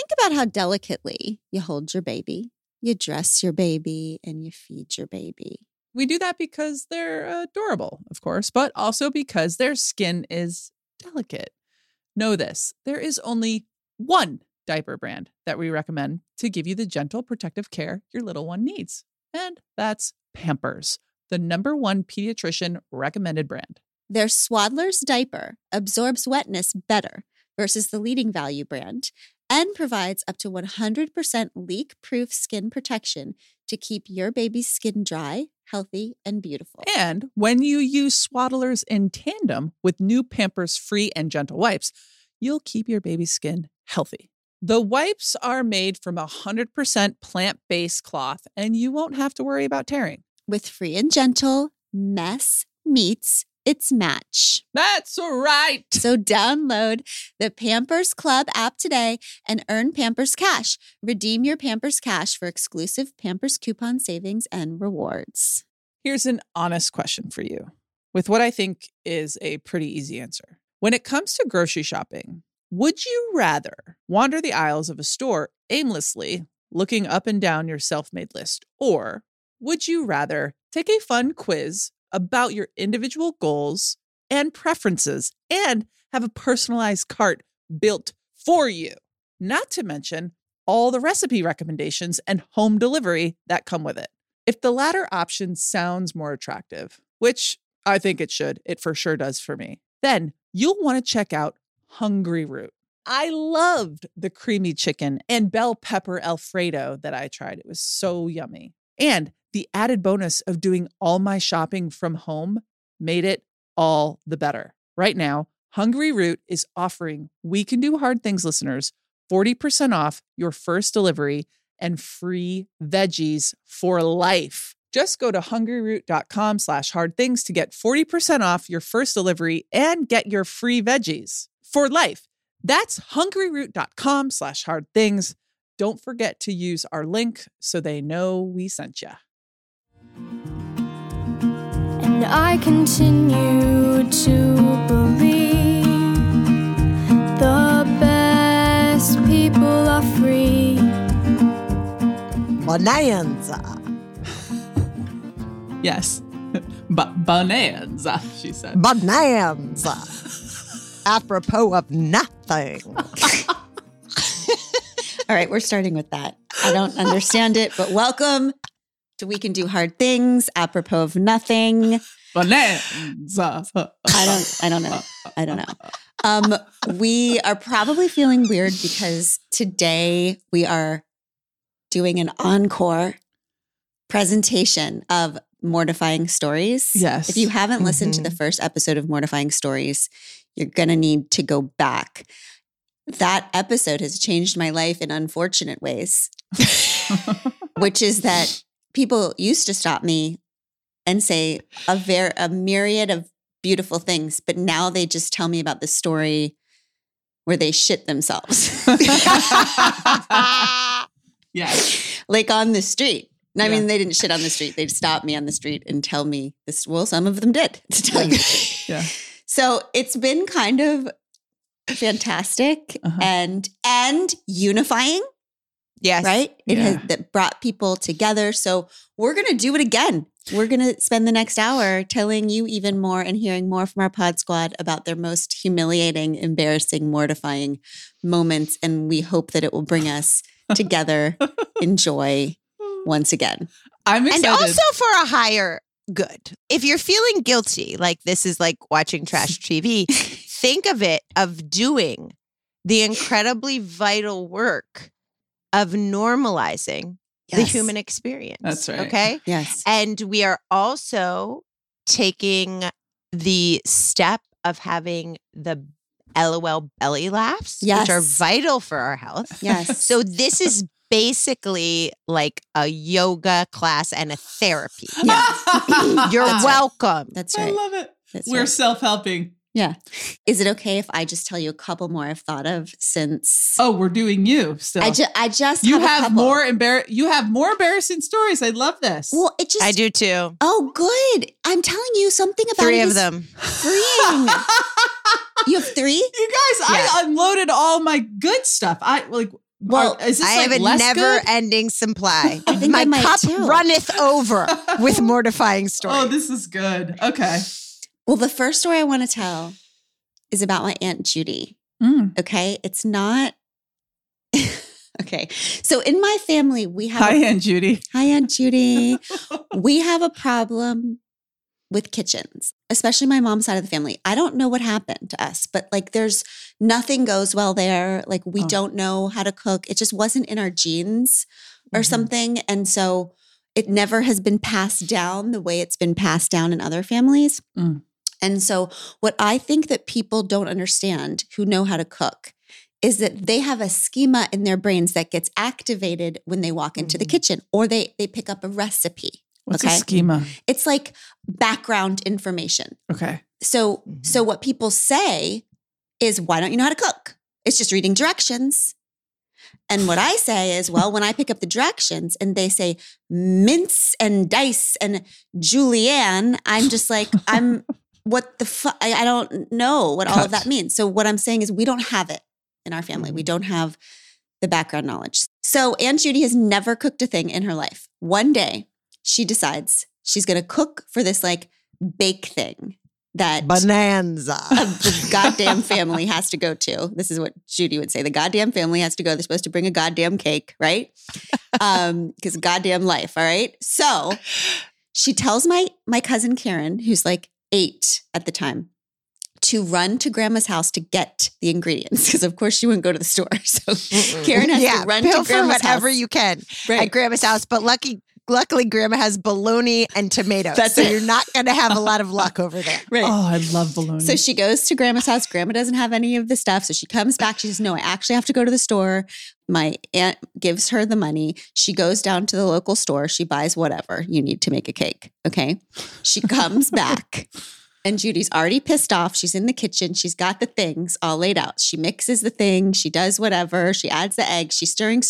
think about how delicately you hold your baby, you dress your baby, and you feed your baby. We do that because they're adorable, of course, but also because their skin is delicate. Know this, there is only one diaper brand that we recommend to give you the gentle protective care your little one needs. And that's Pampers, the #1 pediatrician recommended brand. Their Swaddler's diaper absorbs wetness better versus the leading value brand and provides up to 100% leak-proof skin protection to keep your baby's skin dry, healthy, and beautiful. And when you use Swaddlers in tandem with new Pampers Free and Gentle wipes, you'll keep your baby's skin healthy. The wipes are made from 100% plant-based cloth, and you won't have to worry about tearing. With Free and Gentle, mess meets its match. That's right. So download the Pampers Club app today and earn Pampers Cash. Redeem your Pampers Cash for exclusive Pampers coupon savings and rewards. Here's an honest question for you, with what I think is a pretty easy answer. When it comes to grocery shopping, would you rather wander the aisles of a store aimlessly, looking up and down your self-made list, or would you rather take a fun quiz about your individual goals and preferences and have a personalized cart built for you? Not to mention all the recipe recommendations and home delivery that come with it. If the latter option sounds more attractive, which I think it should, it for sure does for me, then you'll want to check out Hungry Root. I loved the creamy chicken and bell pepper Alfredo that I tried. It was so yummy. And the added bonus of doing all my shopping from home made it all the better. Right now, Hungry Root is offering We Can Do Hard Things listeners 40% off your first delivery and free veggies for life. Just go to hungryroot.com/hardthings to get 40% off your first delivery and get your free veggies for life. That's hungryroot.com/hardthings. Don't forget to use our link so they know we sent you. And I continue to believe the best people are free. Bonanza. Yes. Bonanza, she said. Bonanza. Apropos of nothing. All right, we're starting with that. I don't understand it, but welcome to We Can Do Hard Things, apropos of nothing. Bonanza. I don't know. We are probably feeling weird because today we are doing an encore presentation of Mortifying Stories. Yes. If you haven't listened to the first episode of Mortifying Stories, you're going to need to go back. That episode has changed my life in unfortunate ways, which is that people used to stop me and say a myriad of beautiful things, but now they just tell me about the story where they shit themselves. Yes. Like on the street. I mean, they didn't shit on the street. They'd stop me on the street and tell me this. Well, some of them did, to tell you. Yeah. So it's been kind of fantastic and unifying. Yes. Right? It has that brought people together. So we're going to do it again. We're going to spend the next hour telling you even more and hearing more from our pod squad about their most humiliating, embarrassing, mortifying moments. And we hope that it will bring us together in joy once again. I'm excited. And also for a higher good. If you're feeling guilty, like this is like watching trash TV, think of it of doing the incredibly vital work of normalizing the human experience. That's right. Okay? Yes. And we are also taking the step of having the LOL belly laughs, which are vital for our health. Yes. So this is basically like a yoga class and a therapy. Yeah. You're welcome. That's right. I love it. We're right. self-helping. Yeah. Is it okay if I just tell you a couple more I've thought of since? Oh, we're doing you still. I just you have a couple. You have more embarrassing stories. I love this. Well, it just I do too. Oh, good. I'm telling you something about 3 it of is them. freeing. You have 3? You guys, I unloaded all my good stuff. Well, is this I have a less good? never-ending supply. I think My I might cup too. runneth over with mortifying stories. Oh, this is good. Okay. Well, the first story I want to tell is about my Aunt Judy. Okay. It's not. Okay. So in my family, we have. Hi, Aunt Judy. Hi, Aunt Judy. We have a problem with kitchens, especially my mom's side of the family. I don't know what happened to us, but like there's nothing goes well there. Like we don't know how to cook. It just wasn't in our genes or something. And so it never has been passed down the way it's been passed down in other families. And so what I think that people don't understand who know how to cook is that they have a schema in their brains that gets activated when they walk into the kitchen or they pick up a recipe. What's a schema? It's like background information. Okay. So what people say is, why don't you know how to cook? It's just reading directions. And what I say is, well, when I pick up the directions and they say mince and dice and julienne, I'm just like, what the fuck? I don't know what all of that means. So what I'm saying is we don't have it in our family. We don't have the background knowledge. So Aunt Judy has never cooked a thing in her life. One day, she decides she's going to cook for this like bake thing that Bonanza. the goddamn family has to go to. This is what Judy would say. The goddamn family has to go. They're supposed to bring a goddamn cake, right? Because goddamn life, all right? So she tells my cousin Karen, who's like 8 at the time, to run to grandma's house to get the ingredients. Because of course she wouldn't go to the store. So Karen has to run to grandma's house. Whatever you can at grandma's house. But luckily grandma has bologna and tomatoes. So you're not going to have a lot of luck over there. Right. Oh, I love bologna. So she goes to grandma's house. Grandma doesn't have any of the stuff. So she comes back. She says, no, I actually have to go to the store. My aunt gives her the money. She goes down to the local store. She buys whatever you need to make a cake. Okay. She comes back and Judy's already pissed off. She's in the kitchen. She's got the things all laid out. She mixes the thing. She does whatever. She adds the eggs. She's stirring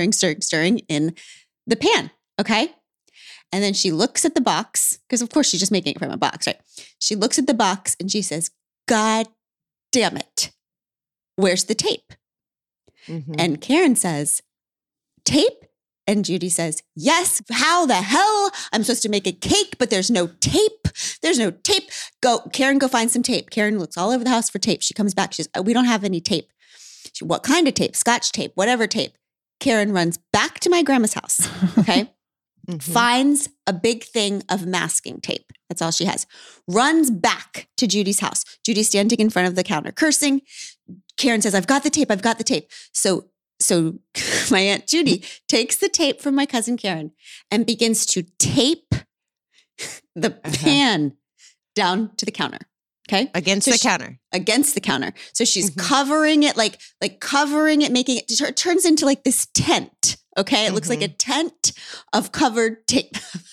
in the pan. Okay. And then she looks at the box, because of course she's just making it from a box, right? She looks at the box and she says, God damn it. Where's the tape? And Karen says, tape? And Judy says, yes, how the hell? I'm supposed to make a cake, but there's no tape. There's no tape. Karen, go find some tape. Karen looks all over the house for tape. She comes back. She says, we don't have any tape. What kind of tape? Scotch tape, whatever tape. Karen runs back to my grandma's house, okay? Finds a big thing of masking tape. That's all she has. Runs back to Judy's house. Judy's standing in front of the counter, cursing. Karen says, I've got the tape. So my Aunt Judy takes the tape from my cousin Karen and begins to tape the pan down to the counter. Okay. Against the counter. So she's covering it, like covering it, making it turns into like this tent. Okay. It looks like a tent of covered tape.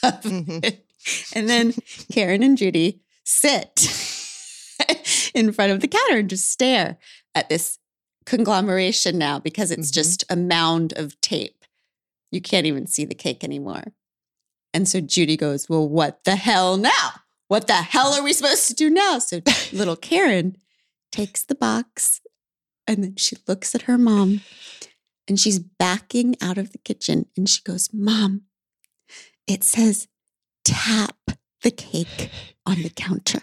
And then Karen and Judy sit in front of the counter and just stare at this conglomeration now because it's just a mound of tape. You can't even see the cake anymore. And so Judy goes, well, what the hell now? What the hell are we supposed to do now? So little Karen takes the box and then she looks at her mom and she's backing out of the kitchen and she goes, Mom, it says tap the cake on the counter.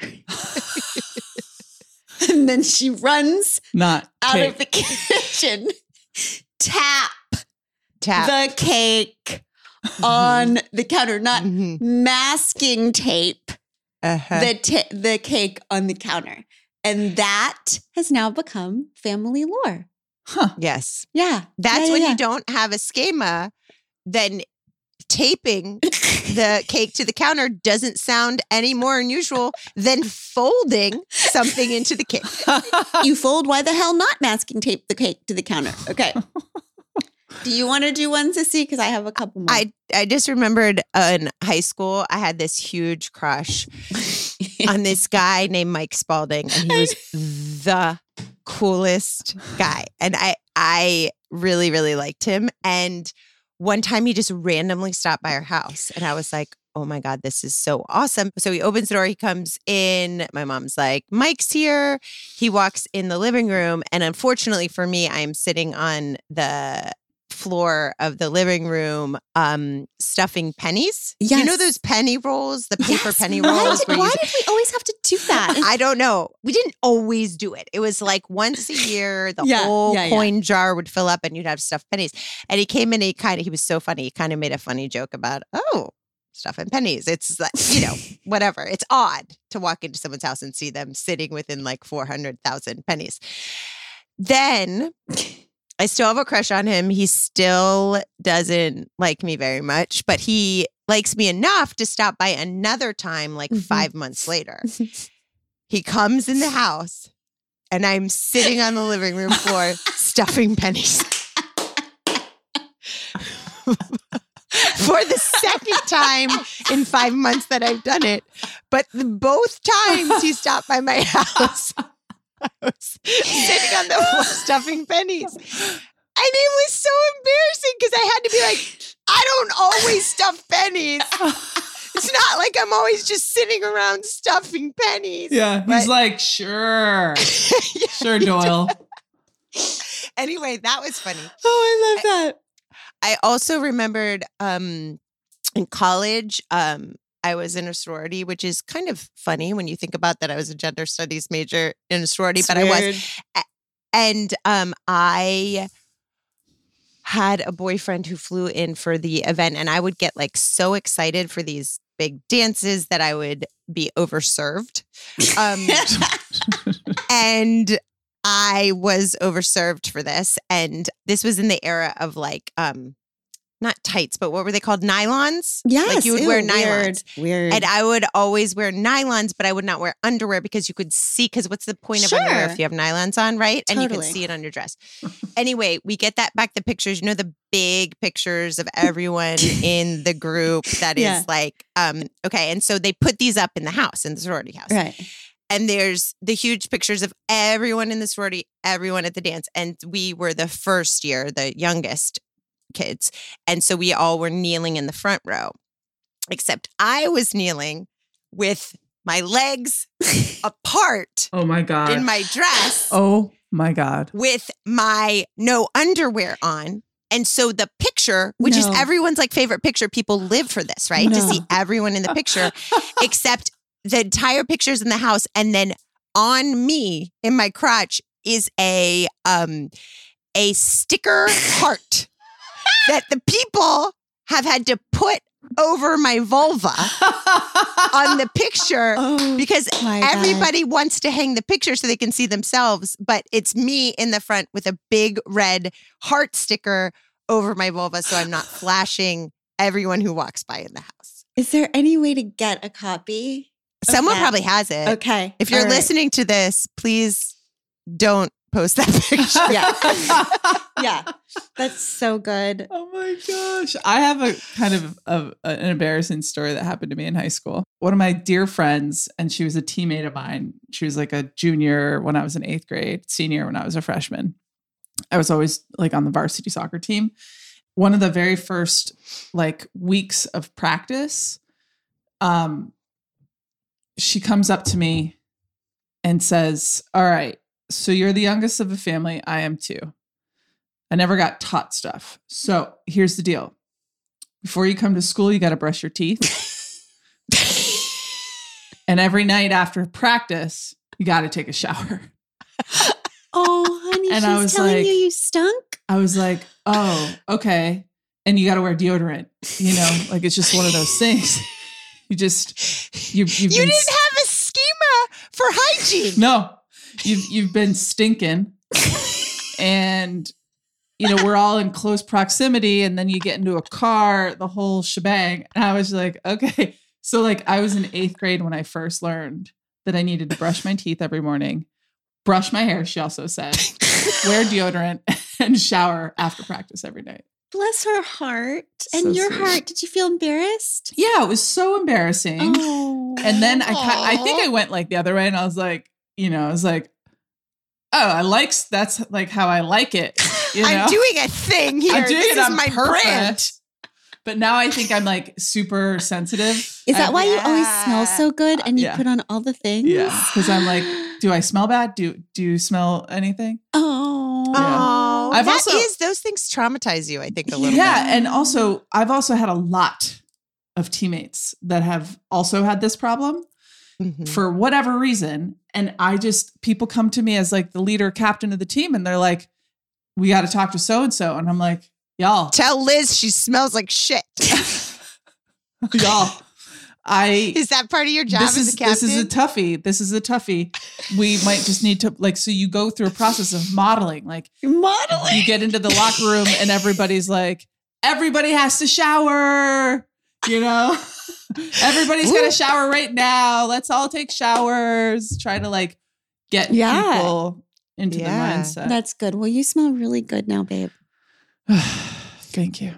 And then she runs out of the kitchen, tap the cake on the counter, not masking tape the cake on the counter. And that has now become family lore. Huh. Yes. Yeah. That's when you don't have a schema, then taping the cake to the counter doesn't sound any more unusual than folding something into the cake. You fold, why the hell not masking tape the cake to the counter? Okay. Do you want to do one, Sissy? Because I have a couple more. I just remembered in high school, I had this huge crush on this guy named Mike Spalding, and he was the coolest guy. And I really, really liked him. And one time he just randomly stopped by our house, and I was like, oh my God, this is so awesome. So he opens the door, he comes in. My mom's like, Mike's here. He walks in the living room. And unfortunately for me, I'm sitting on the floor of the living room stuffing pennies. Yes. You know those penny rolls, the paper Yes. penny Why rolls? did we always have to do that? I don't know. We didn't always do it. It was like once a year, the Yeah, whole yeah, yeah. coin jar would fill up and you'd have stuffed pennies. And he came in, he was so funny. He kind of made a funny joke about, stuffing pennies. It's like, whatever. It's odd to walk into someone's house and see them sitting within like 400,000 pennies. Then I still have a crush on him. He still doesn't like me very much, but he likes me enough to stop by another time, like 5 months later. He comes in the house and I'm sitting on the living room floor stuffing pennies. For the second time in 5 months that I've done it. But both times he stopped by my house, I was sitting on the floor stuffing pennies. And it was so embarrassing because I had to be like, I don't always stuff pennies. It's not like I'm always just sitting around stuffing pennies. Yeah. He's like, sure. Sure, Doyle. Anyway, that was funny. Oh, I love that. I also remembered in college, I was in a sorority, which is kind of funny when you think about that. I was a gender studies major in a sorority, It's but weird. I was. And I had a boyfriend who flew in for the event, and I would get like so excited for these big dances that I would be overserved. And I was overserved for this. And this was in the era of like, not tights, but what were they called? Nylons? Yes. Like you would wear nylons. Weird. And I would always wear nylons, but I would not wear underwear because you could see, because what's the point of underwear Sure. if you have nylons on, right? And you Totally. can see it on your dress. Anyway, we get that back, the pictures, the big pictures of everyone in the group that is Yeah. like, okay. And so they put these up in the house, in the sorority house. Right. And there's the huge pictures of everyone in the sorority, everyone at the dance. And we were the first year, the youngest kids. And so we all were kneeling in the front row, except I was kneeling with my legs apart Oh my God. in my dress Oh my God. with my no underwear on. And so the picture, which is No. everyone's like favorite picture, people live for this, right? To No. see everyone in the picture, except the entire picture's in the house. And then on me in my crotch is a sticker heart that the people have had to put over my vulva on the picture Oh, because my God. everybody wants to hang the picture so they can see themselves, but it's me in the front with a big red heart sticker over my vulva so I'm not flashing everyone who walks by in the house. Is there any way to get a copy? of Someone that? probably has it. Okay. If you're All right. listening to this, please don't post that picture. Yeah. Yeah. That's so good. Oh my gosh. I have a kind of an embarrassing story that happened to me in high school. One of my dear friends, and she was a teammate of mine. She was like a junior when I was in 8th grade, senior when I was a freshman. I was always like on the varsity soccer team. One of the very first like weeks of practice, she comes up to me and says, "All right, so you're the youngest of the family. I am too. I never got taught stuff. So here's the deal. Before you come to school, you got to brush your teeth. And every night after practice, you got to take a shower." Oh, honey, And she's I was telling like- you stunk? I was like, oh, okay. And you got to wear deodorant, like it's just one of those things. You've You been didn't have a schema for hygiene. No, you've been stinking, and we're all in close proximity, and then you get into a car, the whole shebang. And I was like, okay, so like I was in 8th grade when I first learned that I needed to brush my teeth every morning, brush my hair. She also said, wear deodorant, and shower after practice every night. Bless her heart. And So your sweet. heart. Did you feel embarrassed? Yeah, it was so embarrassing. Oh. And then I think I went like the other way, and I was like, oh, that's like how I like it. I'm doing a thing here. I'm doing this it is on my purpose. brand. But now I think I'm like super sensitive. Is that why you always smell Yeah. so good and you Yeah. put on all the things? Yeah, because I'm like Do I smell bad? Do you smell anything? Oh. Oh, I've those things traumatize you, I think, a little bit. Yeah. And also, I've also had a lot of teammates that have also had this problem for whatever reason. And people come to me as like the leader, captain of the team, and they're like, we got to talk to so-and-so. And I'm like, y'all. Tell Liz she smells like shit. Y'all. Is that part of your job as a captain? This is a toughie. We might just need to so you go through a process of modeling. Like you get into the locker room and everybody's like, everybody has to shower, everybody's got to shower right now. Let's all take showers. Try to like get people into the mindset. That's good. Well, you smell really good now, babe. Thank you.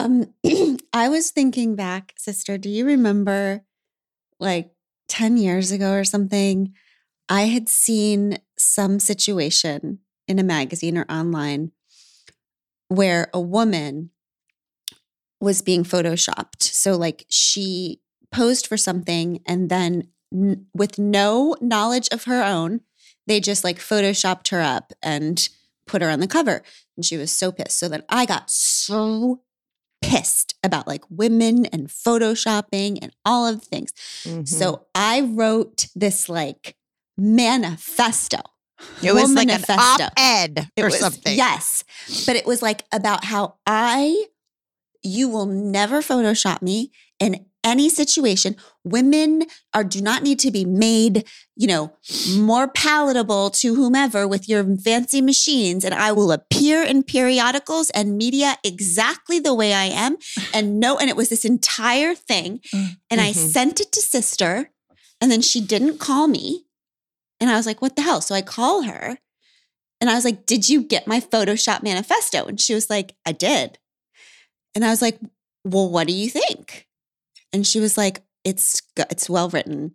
I was thinking back, sister, do you remember like 10 years ago or something? I had seen some situation in a magazine or online where a woman was being photoshopped. So like she posed for something and then with no knowledge of her own, they just like photoshopped her up and put her on the cover. And she was so pissed. So then I got so pissed about like women and photoshopping and all of the things. So I wrote this like manifesto. It was like an op-ed or something. Yes. But it was like about how you will never Photoshop me in any situation. Women do not need to be made, more palatable to whomever with your fancy machines. And I will appear in periodicals and media exactly the way I am. And it was this entire thing. And I sent it to sister and then she didn't call me. And I was like, what the hell? So I call her and I was like, did you get my Photoshop manifesto? And she was like, I did. And I was like, well, what do you think? And she was like, it's well written.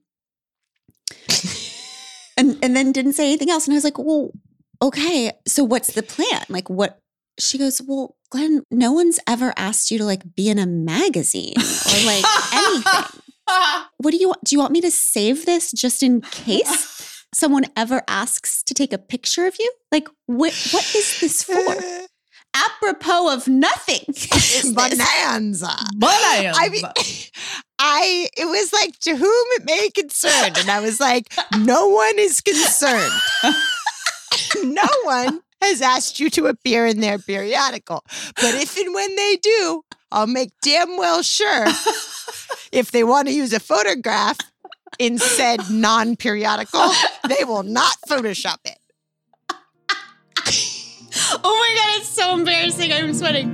and then didn't say anything else. And I was like, well, okay, so what's the plan? Like what? She goes, well, Glenn, no one's ever asked you to like be in a magazine or like anything. What do you want? Do you want me to save this just in case someone ever asks to take a picture of you? Like what is this for? Apropos of nothing. Bonanza. I mean, it was like, to whom it may concern. And I was like, no one is concerned. No one has asked you to appear in their periodical. But if and when they do, I'll make damn well sure if they want to use a photograph in said non-periodical, they will not Photoshop it. Oh my God, it's so embarrassing. I'm sweating.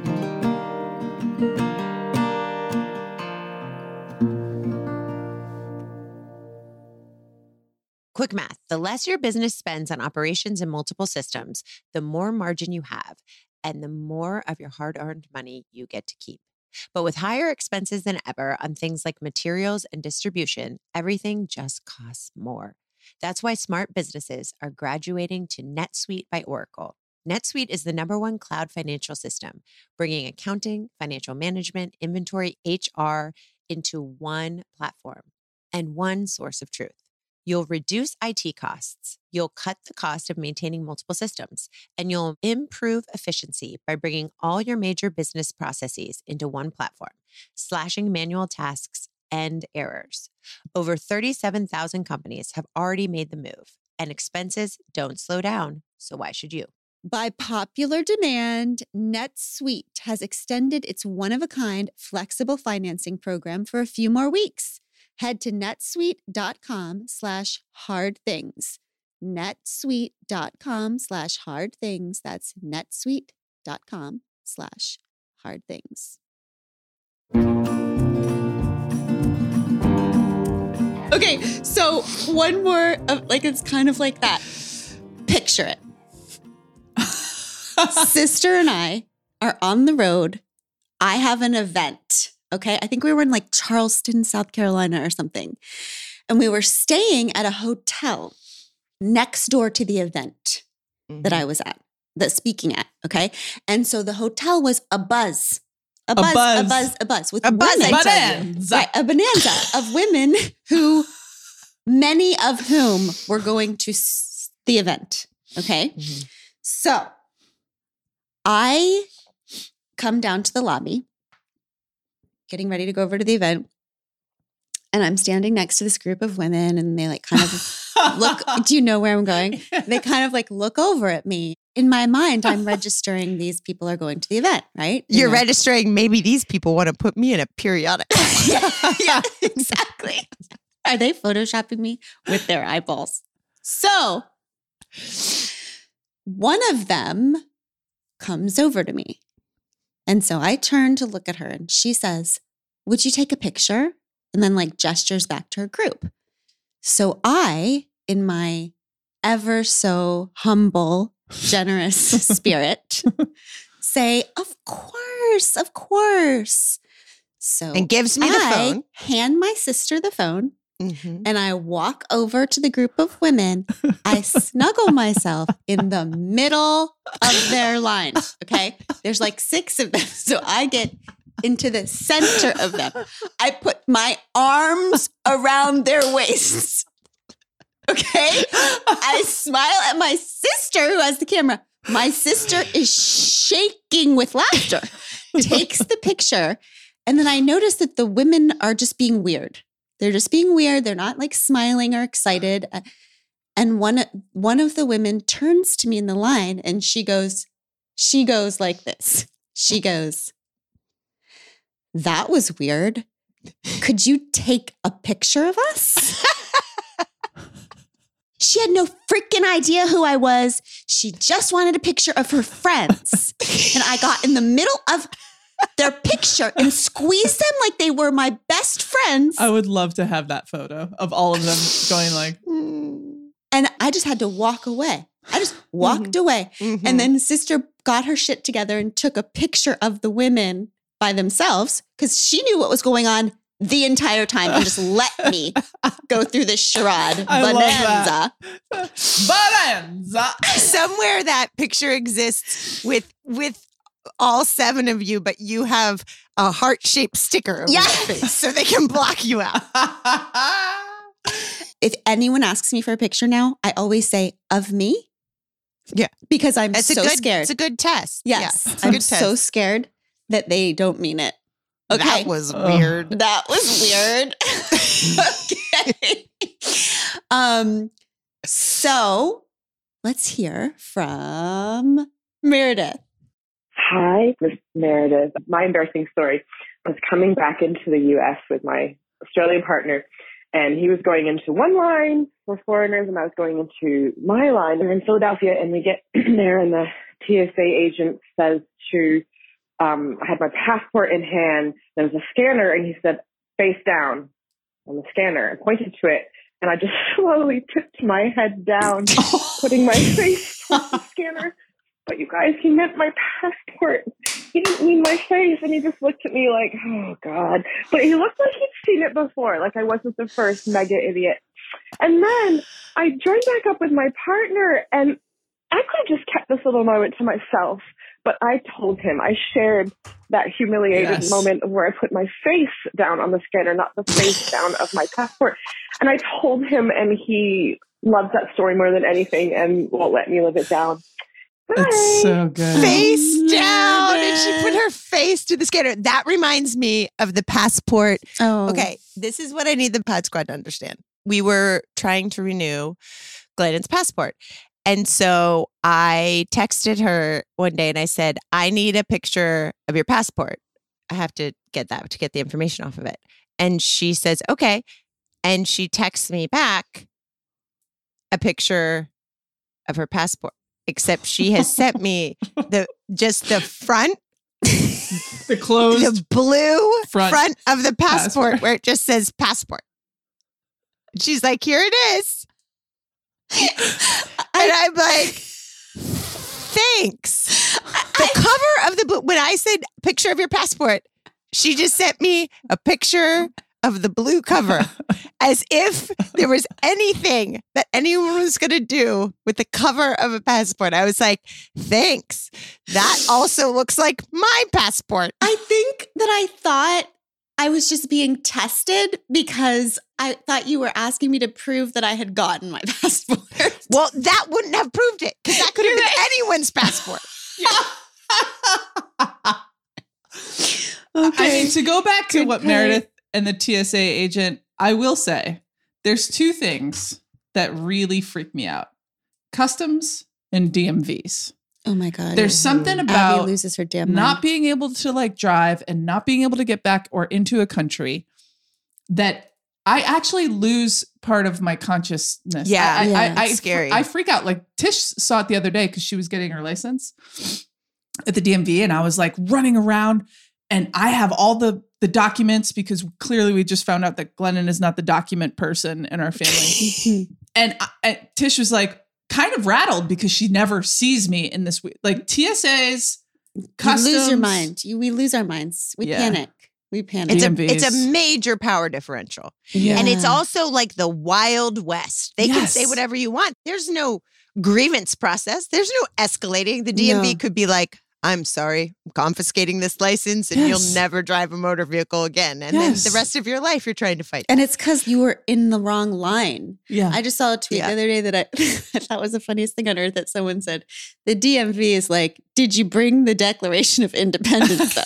Quick math. The less your business spends on operations and multiple systems, the more margin you have and the more of your hard-earned money you get to keep. But with higher expenses than ever on things like materials and distribution, everything just costs more. That's why smart businesses are graduating to NetSuite by Oracle. NetSuite is the #1 cloud financial system, bringing accounting, financial management, inventory, HR into one platform and one source of truth. You'll reduce IT costs, you'll cut the cost of maintaining multiple systems, and you'll improve efficiency by bringing all your major business processes into one platform, slashing manual tasks and errors. Over 37,000 companies have already made the move, and expenses don't slow down, so why should you? By popular demand, NetSuite has extended its one-of-a-kind flexible financing program for a few more weeks. Head to netsuite.com/hardthings. netsuite.com/hardthings. That's netsuite.com/hardthings. Okay, so one more, it's kind of like that. Picture it. Sister and I are on the road. I have an event. Okay. I think we were in like Charleston, South Carolina or something. And we were staying at a hotel next door to the event that I was at, speaking at. Okay. And so the hotel was a buzz with women, bonanza. right, a bonanza of women who many of whom were going to the event. Okay. Mm-hmm. So I come down to the lobby, getting ready to go over to the event. And I'm standing next to this group of women and they like kind of look, do you know where I'm going? They kind of like look over at me. In my mind, I'm registering these people are going to the event, right? You're registering maybe these people want to put me in a periodic. Yeah, exactly. Are they photoshopping me with their eyeballs? So one of them comes over to me. And so I turn to look at her and she says, would you take a picture? And then like gestures back to her group. So I, in my ever so humble, generous spirit, say, of course, of course. So And gives me the phone. Hand my sister the phone. Mm-hmm. And I walk over to the group of women. I snuggle myself in the middle of their line. Okay. There's like 6 of them. So I get into the center of them. I put my arms around their waists. Okay. I smile at my sister who has the camera. My sister is shaking with laughter, takes the picture. And then I notice that the women are just being weird. They're just being weird. They're not like smiling or excited. And one of the women turns to me in the line and she goes like this. She goes, that was weird. Could you take a picture of us? She had no freaking idea who I was. She just wanted a picture of her friends. And I got in the middle of their picture and squeezed them like they were my best friends. I would love to have that photo of all of them going like. And I just had to walk away. I just walked away. Mm-hmm. And then sister got her shit together and took a picture of the women by themselves because she knew what was going on the entire time and just let me go through this charade. I Bonanza. Bonanza. Somewhere that picture exists with all 7 of you, but you have a heart-shaped sticker over your face so they can block you out. If anyone asks me for a picture now, I always say, of me? Yeah. Because I'm It's so scared. It's a good test. Yes. Yeah, it's a I'm good test. so scared that they don't mean it. Okay. That was weird. That was weird. Okay. So let's hear from Meredith. Hi, this is Meredith. My embarrassing story was coming back into the U.S. with my Australian partner, and he was going into one line for foreigners, and I was going into my line. We're in Philadelphia, and we get there, and the TSA agent says to, I had my passport in hand, there was a scanner, and he said, face down on the scanner, and pointed to it, and I just slowly tipped my head down, putting my face on the scanner. But you guys, he meant my passport. He didn't mean my face. And he just looked at me like, oh, God. But he looked like he'd seen it before, like I wasn't the first mega idiot. And then I joined back up with my partner, and I could have just kept this little moment to myself. But I told him, I shared that humiliated moment where I put my face down on the scanner, not the face down of my passport. And I told him, and he loves that story more than anything and won't let me live it down. It's so good. Face down, and she put her face to the scanner. That reminds me of the passport. Oh. Okay, this is what I need the Pod Squad to understand. We were trying to renew Glenden's passport. And so I texted her one day and I said, I need a picture of your passport. I have to get that to get the information off of it. And she says, okay. And she texts me back a picture of her passport, except she has sent me the front, The closed the blue front of the passport, passport. where it just says passport. She's like, here it is. And I'm like, thanks. The cover of the book, when I said picture of your passport, she just sent me a picture of the blue cover as if there was anything that anyone was going to do with the cover of a passport. I was like, thanks. That also looks like my passport. I think that I thought I was just being tested because I thought you were asking me to prove that I had gotten my passport. Well, that wouldn't have proved it because that could have been anyone's passport. I mean, to go back to what Meredith and the TSA agent, I will say there's two things that really freak me out. Customs and DMVs. Oh my God. There's something about Abby loses her damn not mind. being able to like drive and not being able to get back or into a country that I actually lose part of my consciousness. Yeah, it's scary. I freak out. Like Tish saw it the other day because she was getting her license at the DMV, and I was like running around, and I have all the documents because clearly we just found out that Glennon is not the document person in our family. And Tish was like kind of rattled because she never sees me in this way. Like TSA's customs. You lose your mind. We lose our minds. We panic. We panic. It's a major power differential. Yeah. And it's also like the Wild West. They can say whatever you want. There's no grievance process. There's no escalating. The DMV could be like, I'm sorry, I'm confiscating this license and you'll never drive a motor vehicle again. And then the rest of your life, you're trying to fight. And it's because you were in the wrong line. Yeah. I just saw a tweet the other day that I thought was the funniest thing on earth that someone said, the DMV is like, did you bring the Declaration of Independence?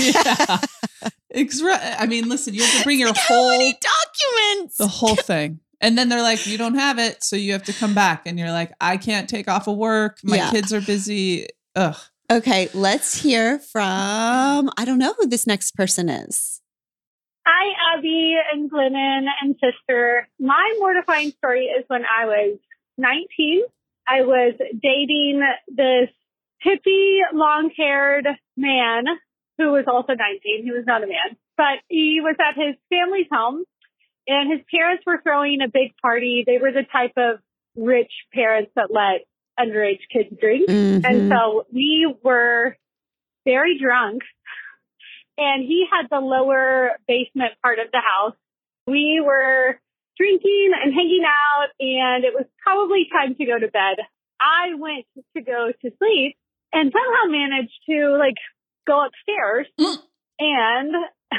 I mean, listen, you have to bring your How many documents? the whole thing. And then they're like, you don't have it, so you have to come back. And you're like, I can't take off of work. My kids are busy. Ugh. Okay, let's hear from, I don't know who this next person is. Hi, Abby and Glennon and sister. My mortifying story is when I was 19. I was dating this hippie, long-haired man who was also 19. He was not a man, but he was at his family's home, and his parents were throwing a big party. They were the type of rich parents that let underage kids drink. Mm-hmm. And so we were very drunk, and he had the lower basement part of the house. We were drinking and hanging out, and it was probably time to go to bed. I went to go to sleep and somehow managed to go upstairs, and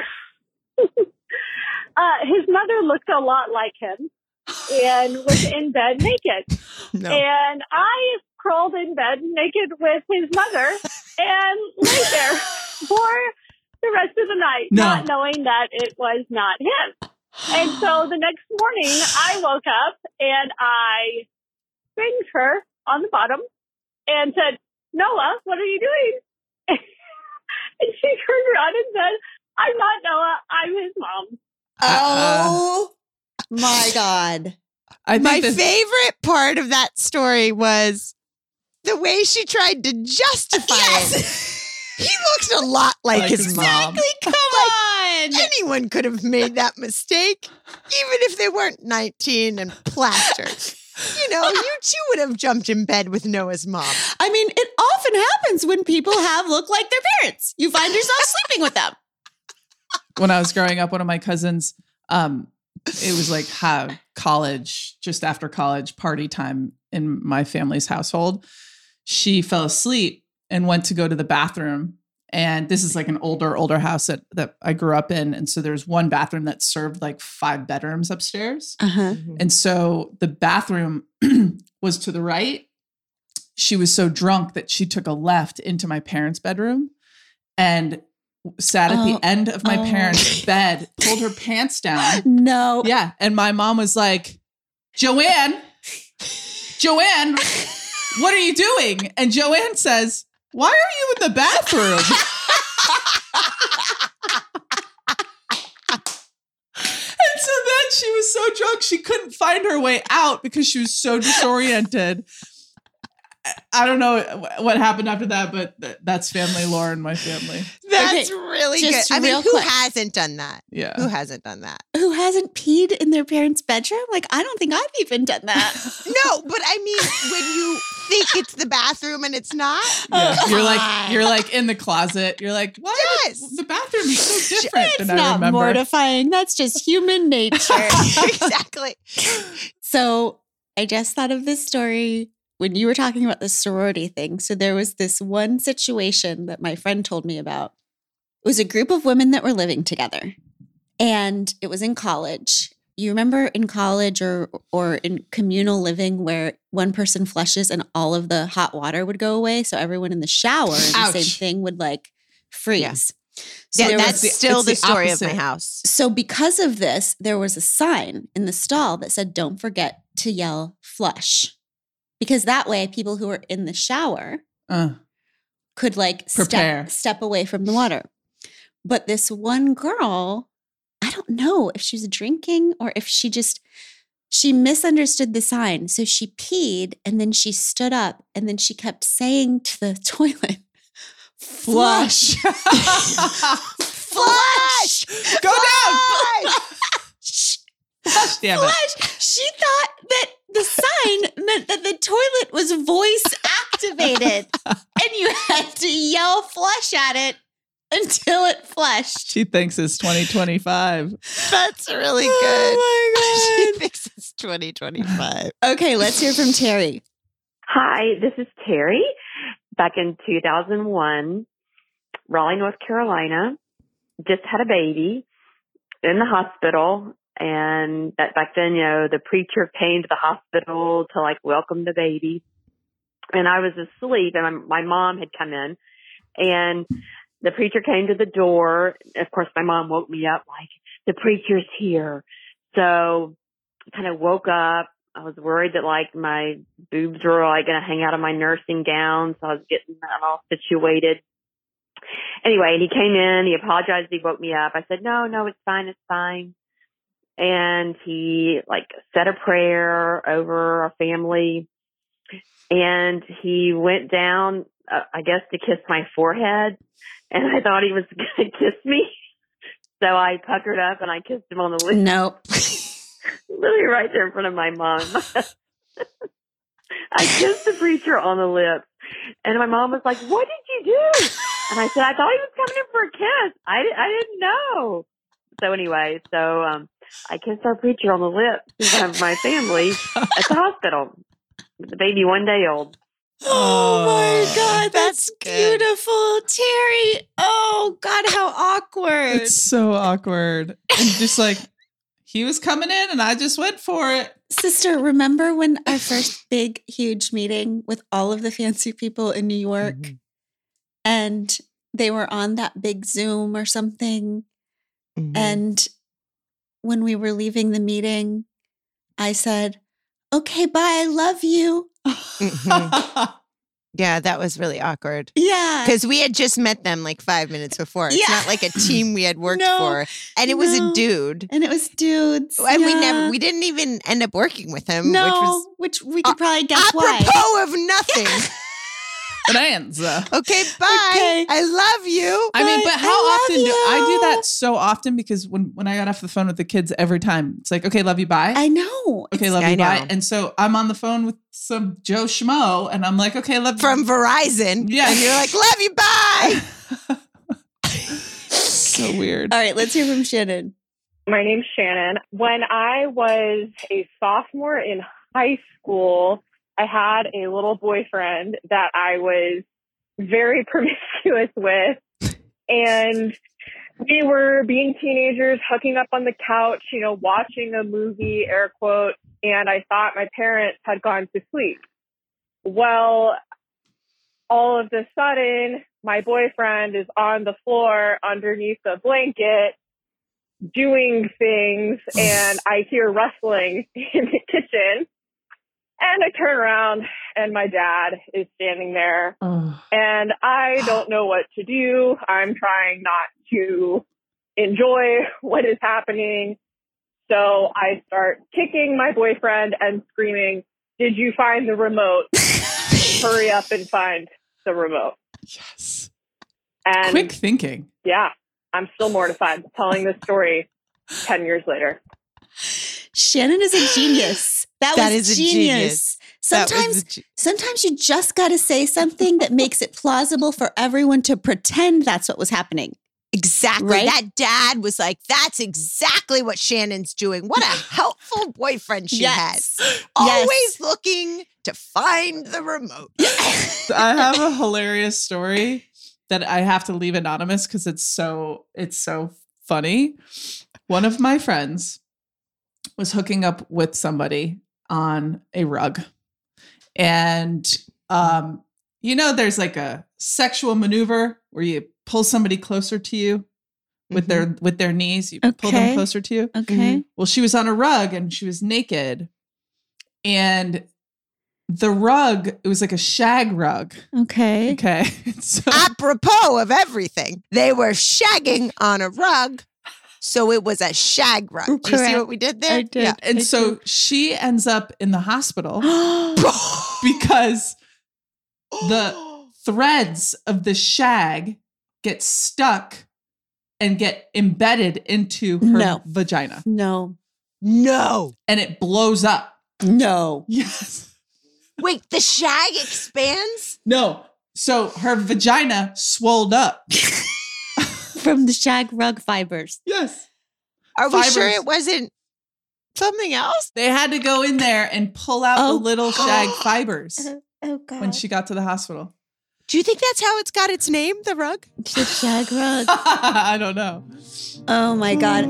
his mother looked a lot like him and was in bed naked. No. And I crawled in bed naked with his mother and lay there for the rest of the night, not knowing that it was not him. And so the next morning I woke up and I banged her on the bottom and said, Noah, what are you doing? And she turned around and said, I'm not Noah, I'm his mom. Oh my God. My favorite part of that story was the way she tried to justify it. He looks a lot like his mom. Exactly. Come on. Anyone could have made that mistake, even if they weren't 19 and plastered. You too would have jumped in bed with Noah's mom. I mean, it often happens when people look like their parents. You find yourself sleeping with them. When I was growing up, one of my cousins, it was like college, just after college party time in my family's household. She fell asleep and went to go to the bathroom. And this is like an older house that I grew up in. And so there's one bathroom that served like 5 bedrooms upstairs. Uh-huh. And so the bathroom was to the right. She was so drunk that she took a left into my parents' bedroom and sat at the end of my parents' bed, pulled her pants down. No. Yeah. And my mom was like, Joanne, what are you doing? And Joanne says, why are you in the bathroom? And so then she was so drunk, she couldn't find her way out because she was so disoriented. I don't know what happened after that, but that's family lore in my family. That's really good. I mean, who hasn't done that? Yeah. Who hasn't done that? Who hasn't peed in their parents' bedroom? Like, I don't think I've even done that. No, but I mean, when you think it's the bathroom and it's not. Yeah. You're like in the closet. You're like, what? Yes. The bathroom is so different It's than I not remember. mortifying. That's just human nature. Exactly. So I just thought of this story when you were talking about the sorority thing. So there was this one situation that my friend told me about. It was a group of women that were living together. And it was in college. You remember in college or in communal living where one person flushes and all of the hot water would go away? So everyone in the shower, the same thing would like freeze. Yeah. So That's still the story opposite. of my house. So because of this, there was a sign in the stall that said, don't forget to yell flush. Because that way people who were in the shower could like step away from the water. But this one girl, I don't know if she was drinking or if she misunderstood the sign. So she peed and then she stood up and then she kept saying to the toilet, flush. Flush. Go down. Flush, damn it. Flush. She thought that the sign meant that the toilet was voice activated and you had to yell flush at it until it flushed. She thinks it's 2025. That's really good. Oh my She thinks it's 2025. Okay, let's hear from Terry. Hi, this is Terry. Back in 2001, Raleigh, North Carolina, just had a baby in the hospital. And that back then, the preacher came to the hospital to like welcome the baby. And I was asleep and my mom had come in and the preacher came to the door. Of course, my mom woke me up like, the preacher's here. So I kind of woke up. I was worried that like my boobs were like going to hang out of my nursing gown. So I was getting that all situated. Anyway, and he came in, he apologized, he woke me up. I said, no, it's fine. It's fine. And he like said a prayer over our family and he went down, I guess to kiss my forehead. And I thought he was going to kiss me. So I puckered up and I kissed him on the lips. Nope. Literally right there in front of my mom. I kissed the preacher on the lips. And my mom was like, what did you do? And I said, I thought he was coming in for a kiss. I didn't know. So anyway, I kissed our preacher on the lips in front of my family at the hospital. The baby 1 day old. Oh my God, that's good. beautiful. Terry, oh God, how awkward. It's so awkward. And just like, he was coming in and I just went for it. Sister, remember when our first big, huge meeting with all of the fancy people in New York and they were on that big Zoom or something? And when we were leaving the meeting, I said, okay, bye, I love you. Yeah, that was really awkward. Yeah. Because we had just met them like 5 minutes before. It's not like a team we had worked for. And it was a dude. And it was dudes. And we didn't even end up working with him. Which we could probably guess why. Apropos of nothing. Bonanza. Okay, bye. Okay. I love you. I mean, but how often do I do you. that so often? Because when I got off the phone with the kids every time, it's like, okay, love you, bye. I know. Okay, love you, bye. And so I'm on the phone with some Joe Schmo and I'm like, okay, love you. From Verizon. Yeah. And you're like, love you, bye. So weird. All right, let's hear from Shannon. My name's Shannon. When I was a sophomore in high school, I had a little boyfriend that I was very promiscuous with. And we were being teenagers, hooking up on the couch, watching a movie, air quote. And I thought my parents had gone to sleep. Well, all of a sudden, my boyfriend is on the floor underneath the blanket doing things. And I hear rustling in the kitchen. And I turn around and my dad is standing there and I don't know what to do. I'm trying not to enjoy what is happening. So I start kicking my boyfriend and screaming, did you find the remote? Hurry up and find the remote. Yes. And quick thinking. Yeah, I'm still mortified telling this story 10 years later. Shannon is a genius. That was is genius. Sometimes you just got to say something that makes it plausible for everyone to pretend that's what was happening. Exactly. Right? That dad was like, that's exactly what Shannon's doing. What a helpful boyfriend she has. Always looking to find the remote. I have a hilarious story that I have to leave anonymous because it's so funny. One of my friends was hooking up with somebody on a rug. And, there's like a sexual maneuver where you pull somebody closer to you with their knees. You pull them closer to you. Okay. Well, she was on a rug and she was naked. And the rug, it was like a shag rug. Okay. Okay. So, Apropos of everything, they were shagging on a rug. So it was a shag rug. Do you see what we did there? I did. Yeah. and so she ends up in the hospital because the threads of the shag get stuck and get embedded into her vagina. No. And it blows up. No. Yes. Wait, the shag expands? No. So her vagina swolled up. From the shag rug fibers. Yes. Are we sure it wasn't something else? They had to go in there and pull out the little shag fibers Oh, God. when she got to the hospital. Do you think that's how it's got its name, the rug? The shag rug. I don't know. Oh, my God.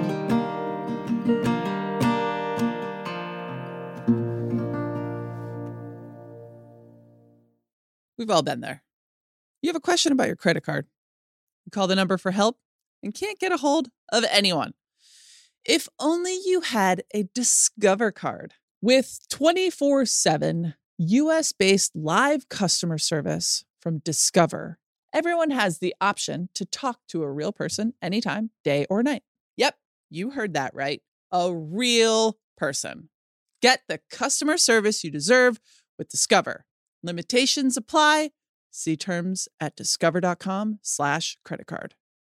We've all been there. You have a question about your credit card. You call the number for help and can't get a hold of anyone. If only you had a Discover card. With 24/7 US-based live customer service from Discover, everyone has the option to talk to a real person anytime, day or night. Yep, you heard that right. A real person. Get the customer service you deserve with Discover. Limitations apply. See terms at discover.com/creditcard.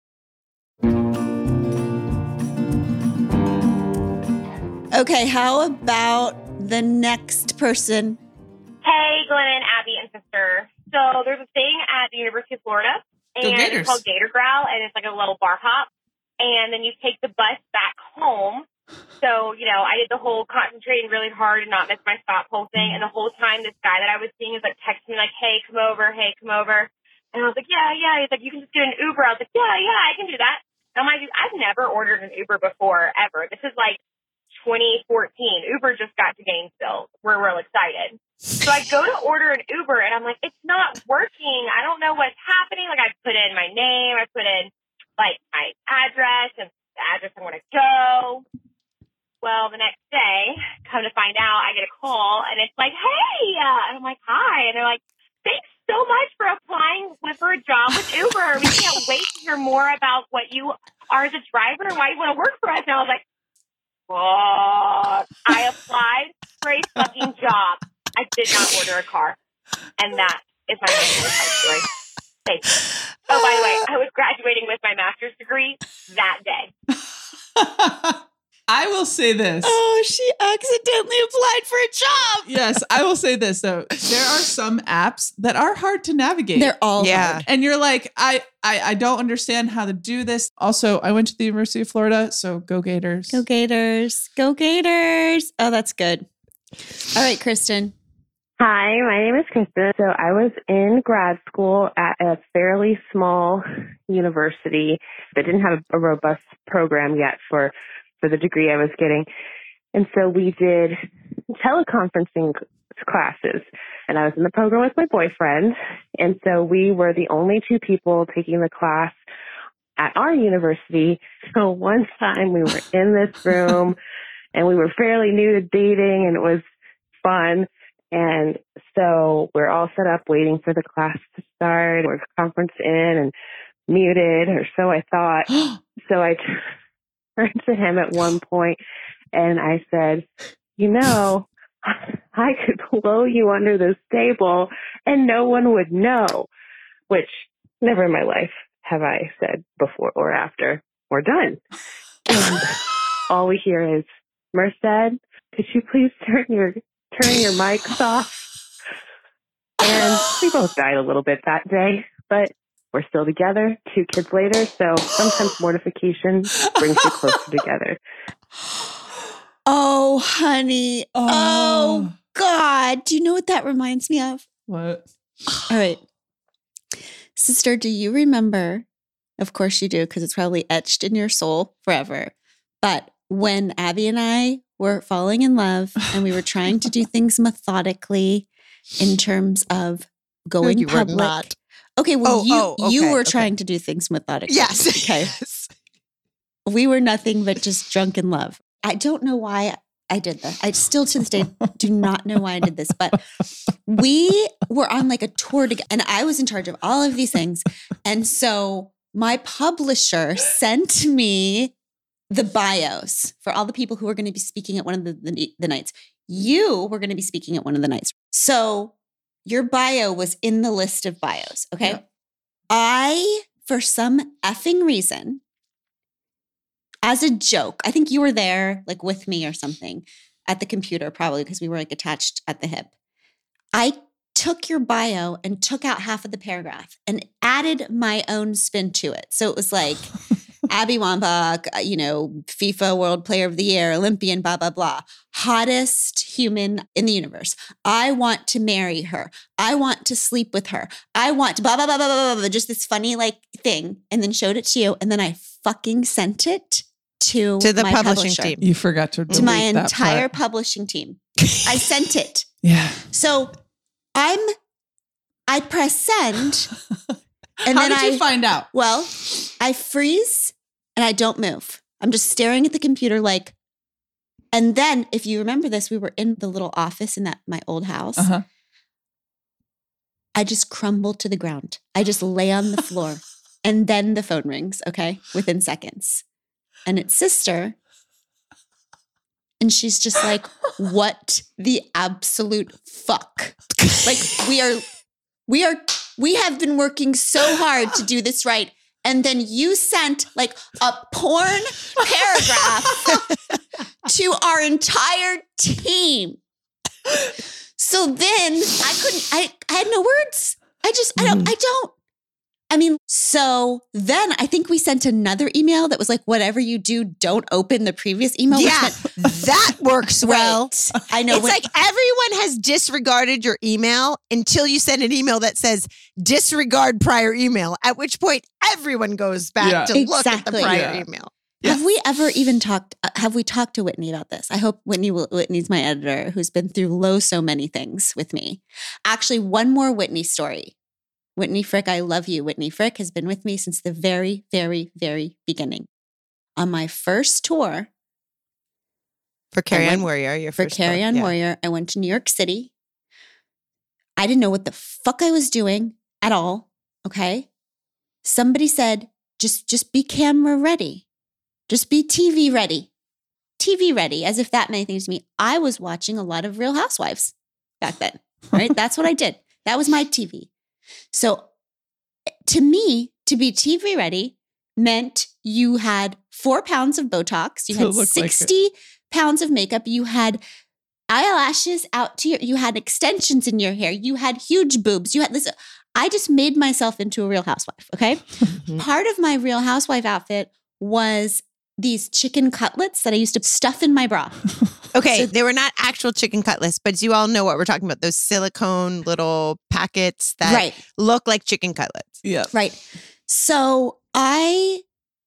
Okay, how about the next person? Hey, Glenn, Abby, and sister. So there's a thing at the University of Florida, and it's called Gator Growl, and it's like a little bar hop. And then you take the bus back home. So, I did the whole concentrating really hard and not miss my stop whole thing. And the whole time, this guy that I was seeing was like texting me like, hey, come over. And I was like, yeah. He's like, you can just get an Uber. I was like, yeah, I can do that. And I'm like, I've never ordered an Uber before, ever. This is like 2014. Uber just got to Gainesville. We're real excited. So I go to order an Uber and I'm like, it's not working. I don't know what's happening. Like I put in my name. I put in like my address and the address I want to go. Well, the next day, come to find out, I get a call and it's like, hey, and I'm like, hi. And they're like, thanks so much for applying for a job with Uber. We can't wait to hear more about what you are as a driver and why you want to work for us. And I was like, fuck. I applied for a fucking job. I did not order a car. And that is my story. Thanks. Oh, by the way, I was graduating with my master's degree that day. I will say this. Oh, she accidentally applied for a job. Yes, I will say this, though. There are some apps that are hard to navigate. They're all hard. And you're like, I don't understand how to do this. Also, I went to the University of Florida, so go Gators. Go Gators. Go Gators. Oh, that's good. All right, Kristen. Hi, my name is Kristen. So I was in grad school at a fairly small university that didn't have a robust program yet for the degree I was getting. And so we did teleconferencing classes. And I was in the program with my boyfriend. And so we were the only two people taking the class at our university. So one time we were in this room and we were fairly new to dating and it was fun. And so we're all set up waiting for the class to start. We're conferenced in and muted, or so I thought. So I turned to him at one point and I said, I could blow you under this table and no one would know, which never in my life have I said before or after or done. And all we hear is, Merced, could you please turn your mics off? And we both died a little bit that day, but we're still together 2 kids later. So sometimes mortification brings you closer together. Oh, honey. Oh, God. Do you know what that reminds me of? What? All right. Sister, do you remember? Of course you do, because it's probably etched in your soul forever. But when Abby and I were falling in love and we were trying to do things methodically in terms of going You were public. not. Okay, well, you were okay. trying to do things methodically. Yes. Okay. Yes. We were nothing but just drunk in love. I don't know why I did that. I still to this day do not know why I did this, but we were on like a tour together and I was in charge of all of these things. And so my publisher sent me the bios for all the people who were going to be speaking at one of the nights. You were going to be speaking at one of the nights. So your bio was in the list of bios. Okay. Yeah. I, for some effing reason, as a joke, I think you were there like with me or something at the computer, probably because we were like attached at the hip. I took your bio and took out half of the paragraph and added my own spin to it. So it was like Abby Wambach, FIFA World Player of the Year, Olympian, blah, blah, blah. Hottest human in the universe. I want to marry her. I want to sleep with her. I want to blah, blah, blah, blah, blah, blah. Just this funny like thing. And then showed it to you. And then I fucking sent it to the my publishing publisher. team. You forgot to To my delete that entire part. publishing team. I sent it. Yeah. So I press send. And How then did you find out? Well, I freeze and I don't move. I'm just staring at the computer like, and then if you remember this, we were in the little office in my old house. Uh-huh. I just crumble to the ground. I just lay on the floor and then the phone rings, okay, within seconds. And it's sister. And she's just like, what the absolute fuck? Like we have been working so hard to do this right. And then you sent like a porn paragraph to our entire team. So then I had no words. So then I think we sent another email that was like, whatever you do, don't open the previous email. Yeah, that works well. Right. I know. It's like everyone has disregarded your email until you send an email that says disregard prior email, at which point everyone goes back to look at the prior email. Have we ever even talked to Whitney about this? I hope Whitney's my editor who's been through so many things with me. Actually, one more Whitney story. Whitney Frick, I love you. Whitney Frick has been with me since the very, very, very beginning. On my first tour. For Carry On Warrior, Carry On Warrior, I went to New York City. I didn't know what the fuck I was doing at all, okay? Somebody said, just be camera ready. Just be TV ready. TV ready, as if that meant anything to me. I was watching a lot of Real Housewives back then, right? That's what I did. That was my TV. So to me, to be TV ready meant you had 4 pounds of Botox, you had 60 pounds of makeup, you had eyelashes out to you had extensions in your hair, you had huge boobs, you had this. I just made myself into a Real Housewife, okay? Part of my Real Housewife outfit was these chicken cutlets that I used to stuff in my bra. Okay, they were not actual chicken cutlets, but you all know what we're talking about. Those silicone little packets that look like chicken cutlets. Yeah. Right. So I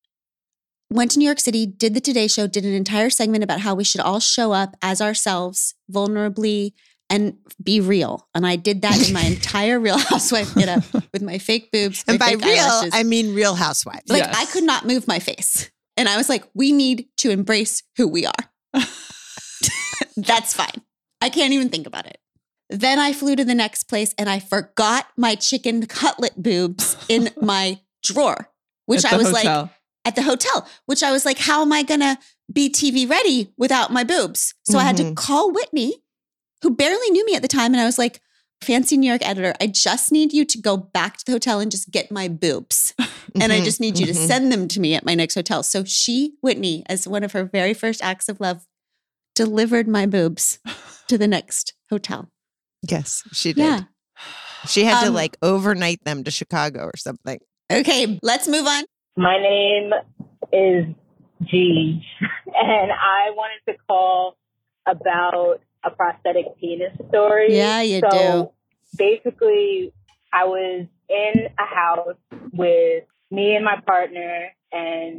went to New York City, did the Today Show, did an entire segment about how we should all show up as ourselves vulnerably and be real. And I did that in my entire Real Housewife get up with my fake boobs. And by real, eyelashes. I mean Real Housewives. Like I could not move my face. And I was like, we need to embrace who we are. That's fine. I can't even think about it. Then I flew to the next place and I forgot my chicken cutlet boobs in my drawer, which I was like, at the hotel, which I was like, how am I going to be TV ready without my boobs? So I had to call Whitney, who barely knew me at the time. And I was like, fancy New York editor, I just need you to go back to the hotel and just get my boobs. And I just need you to send them to me at my next hotel. So Whitney, as one of her very first acts of love, delivered my boobs to the next hotel. Yes, she did. Yeah. She had to like overnight them to Chicago or something. Okay, let's move on. My name is G, and I wanted to call about a prosthetic penis story. Yeah, you do. So basically, I was in a house with me and my partner, and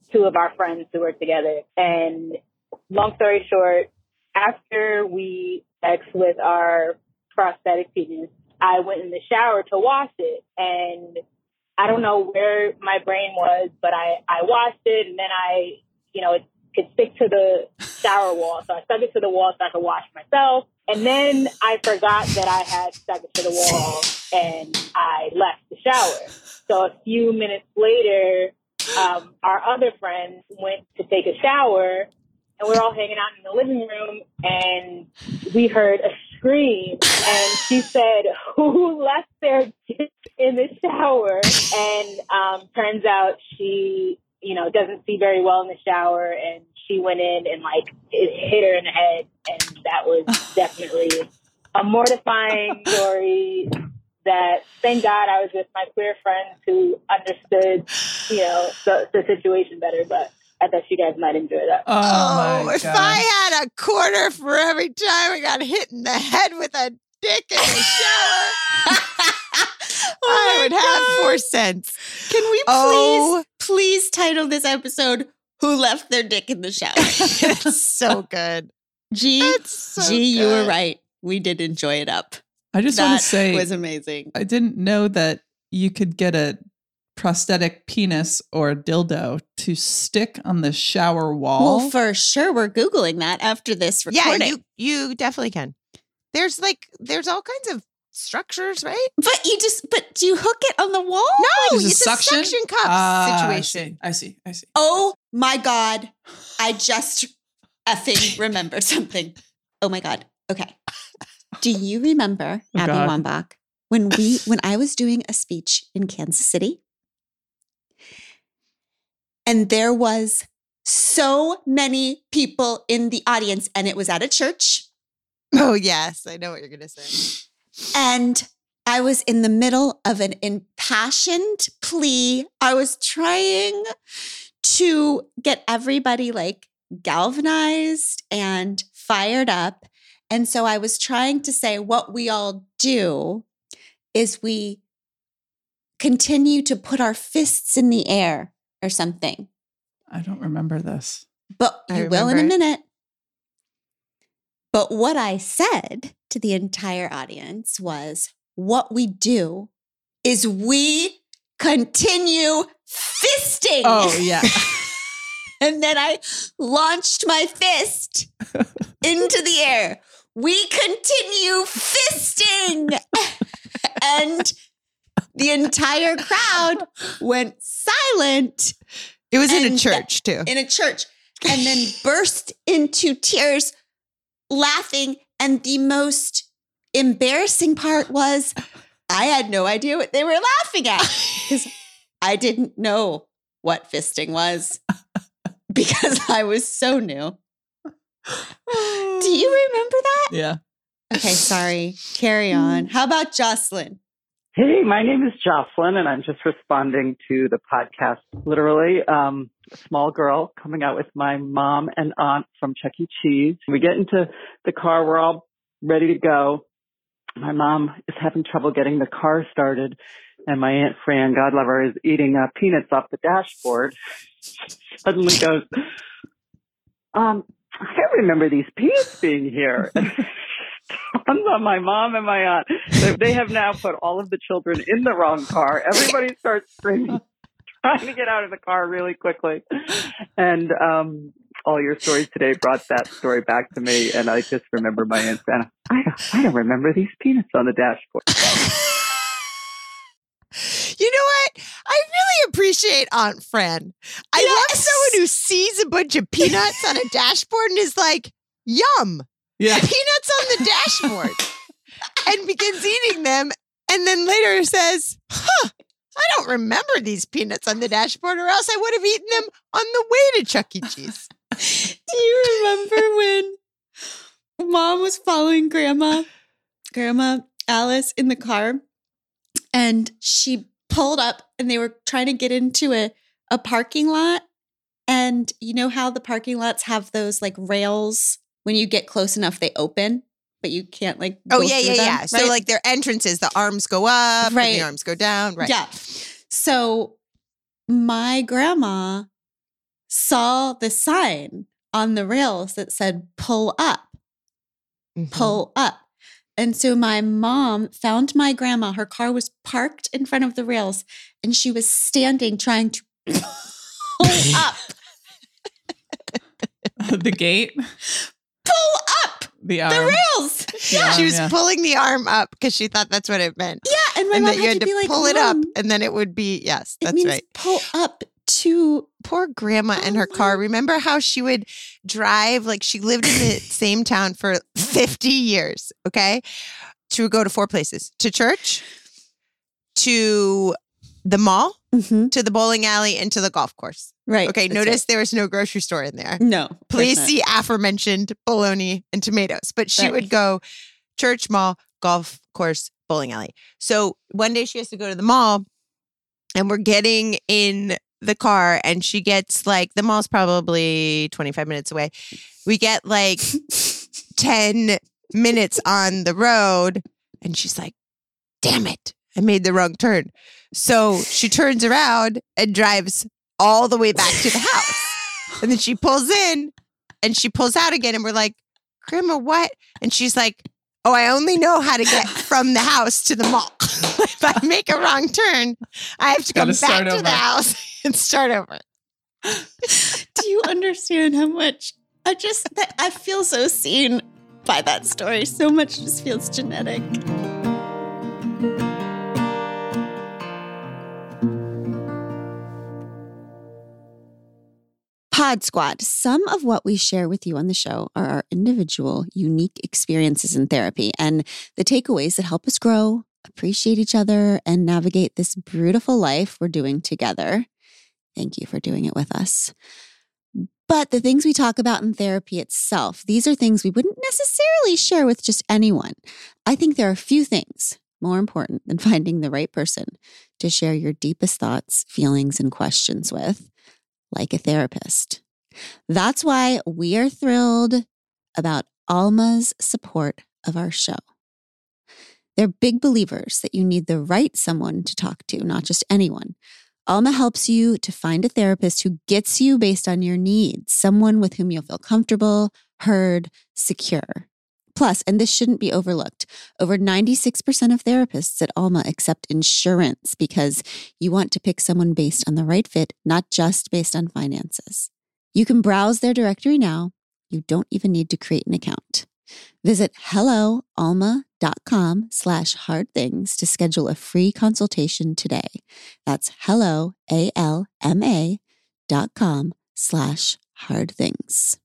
two of our friends who were together. And long story short, after we sex with our prosthetic penis, I went in the shower to wash it. And I don't know where my brain was, but I washed it, and then it could stick to the shower wall. So I stuck it to the wall so I could wash myself. And then I forgot that I had stuck it to the wall, and I left the shower. So a few minutes later, our other friend went to take a shower, and we're all hanging out in the living room, and we heard a scream, and she said, "Who left their dick in the shower?" And turns out she, doesn't see very well in the shower, and she went in and it hit her in the head, and that was definitely a mortifying story. That thank God I was with my queer friends who understood, the situation better, but I thought you guys might enjoy that. Oh, if I had a quarter for every time I got hit in the head with a dick in the shower, I would have 4 cents. Can we please title this episode, Who Left Their Dick in the Shower? It's so good. G, you were right. We did enjoy it up. I just want to say it was amazing. I didn't know that you could get a prosthetic penis or a dildo to stick on the shower wall. Well, for sure. We're Googling that after this recording. Yeah, you definitely can. There's all kinds of structures, right? But do you hook it on the wall? No, it's a suction cup situation. I see. Oh my God. I just effing remembered something. Oh my God. Okay. Do you remember, Abby Wambach, when I was doing a speech in Kansas City? And there was so many people in the audience, and it was at a church. Oh, yes. I know what you're going to say. And I was in the middle of an impassioned plea. I was trying to get everybody galvanized and fired up. And so I was trying to say what we all do is we continue to put our fists in the air or something. I don't remember this. But you will in a minute. But what I said to the entire audience was, what we do is we continue fisting. Oh, yeah. And then I launched my fist into the air. We continue fisting. And the entire crowd went silent. It was in a church, too. In a church. And then burst into tears, laughing. And the most embarrassing part was I had no idea what they were laughing at because I didn't know what fisting was because I was so new. Do you remember that? Yeah. Okay, sorry. Carry on. How about Jocelyn? Hey, my name is Jocelyn, and I'm just responding to the podcast. Literally, a small girl coming out with my mom and aunt from Chuck E. Cheese. We get into the car. We're all ready to go. My mom is having trouble getting the car started, and my Aunt Fran, God love her, is eating peanuts off the dashboard. She suddenly goes, I don't remember these peanuts being here. On my mom and my aunt. They have now put all of the children in the wrong car. Everybody starts screaming, trying to get out of the car really quickly. And all your stories today brought that story back to me. And I just remember my Aunt Santa. I don't remember these peanuts on the dashboard. You know what? I really appreciate Aunt Fran. I love someone who sees a bunch of peanuts on a dashboard and is like, yum. Yeah. Peanuts on the dashboard and begins eating them. And then later says, I don't remember these peanuts on the dashboard or else I would have eaten them on the way to Chuck E. Cheese. Do you remember when Mom was following Grandma Alice in the car and she pulled up and they were trying to get into a parking lot? And you know how the parking lots have those rails? When you get close enough, they open, but you can't go through them, right? So their entrances, the arms go up, right, and the arms go down, right? Yeah. So my grandma saw the sign on the rails that said pull up, pull up. And so my mom found my grandma. Her car was parked in front of the rails and she was standing trying to pull up. The gate? Pull up the rails. Yeah. She was pulling the arm up because she thought that's what it meant. Yeah. And my mom that you had to be like, pull it up and then it would be, yes, that's means right. Pull up to poor grandma in her car. Remember how she would drive? Like she lived in the same town for 50 years. Okay. She would go to 4 places: to church, to the mall, to the bowling alley, and to the golf course. Right. Okay. Notice there was no grocery store in there. No. Please see aforementioned bologna and tomatoes. But she would go church, mall, golf course, bowling alley. So one day she has to go to the mall and we're getting in the car and she gets like, the mall's probably 25 minutes away. We get like 10 minutes on the road and she's like, damn it, I made the wrong turn. So she turns around and drives all the way back to the house. And then she pulls in and she pulls out again and we're like, Grandma, what? And she's like, oh, I only know how to get from the house to the mall. If I make a wrong turn, I have to come back to the house and start over. Do you understand how much I feel so seen by that story? So much just feels genetic. Pod Squad. Some of what we share with you on the show are our individual, unique experiences in therapy and the takeaways that help us grow, appreciate each other, and navigate this beautiful life we're doing together. Thank you for doing it with us. But the things we talk about in therapy itself, these are things we wouldn't necessarily share with just anyone. I think there are few things more important than finding the right person to share your deepest thoughts, feelings, and questions with, like a therapist. That's why we are thrilled about Alma's support of our show. They're big believers that you need the right someone to talk to, not just anyone. Alma helps you to find a therapist who gets you based on your needs, someone with whom you'll feel comfortable, heard, secure. Plus, and this shouldn't be overlooked, over 96% of therapists at Alma accept insurance because you want to pick someone based on the right fit, not just based on finances. You can browse their directory now. You don't even need to create an account. Visit helloalma.com/hardthings to schedule a free consultation today. That's helloalma.com/hardthings.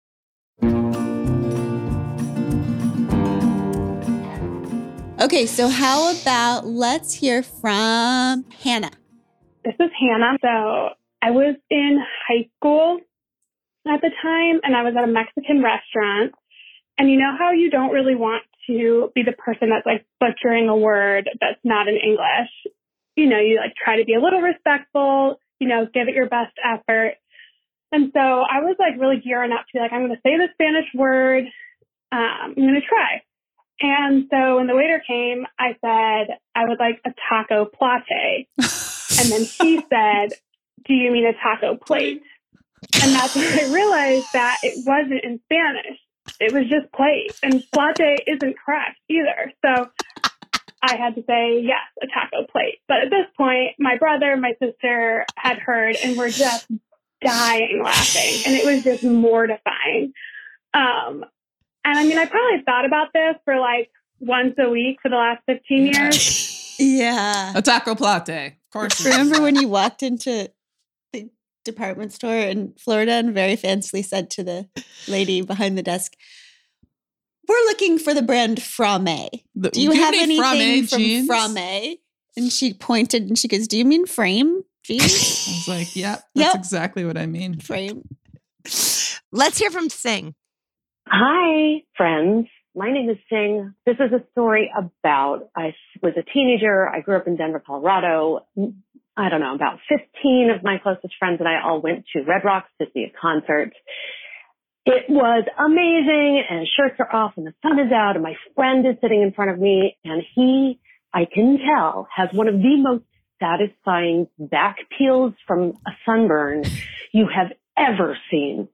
Okay, so how about let's hear from Hannah. This is Hannah. So I was in high school at the time, and I was at a Mexican restaurant. And you know how you don't really want to be the person that's like butchering a word that's not in English? You know, you like try to be a little respectful, you know, give it your best effort. And so I was like really gearing up to be like, I'm going to say the Spanish word. I'm going to try. And so when the waiter came, I said, I would like a taco plate. And then she said, do you mean a taco plate? And that's when I realized that it wasn't in Spanish. It was just plate. And plate isn't correct either. So I had to say, yes, a taco plate. But at this point, my brother and my sister had heard and were just dying laughing. And it was just mortifying. And I mean, I probably thought about this for like once a week for the last 15 years. Yeah. A taco plate. Of course. Remember when you walked into the department store in Florida and very fancily said to the lady behind the desk, we're looking for the brand Frame. Do you have anything from Frame? And she pointed and she goes, do you mean frame jeans? I was like, yeah, that's exactly what I mean. Frame. Let's hear from Sing. Hi, friends. My name is Sing. This is a story about, I was a teenager. I grew up in Denver, Colorado. I don't know, about 15 of my closest friends and I all went to Red Rocks to see a concert. It was amazing and shirts are off and the sun is out and my friend is sitting in front of me and he, I can tell, has one of the most satisfying back peels from a sunburn you have ever seen.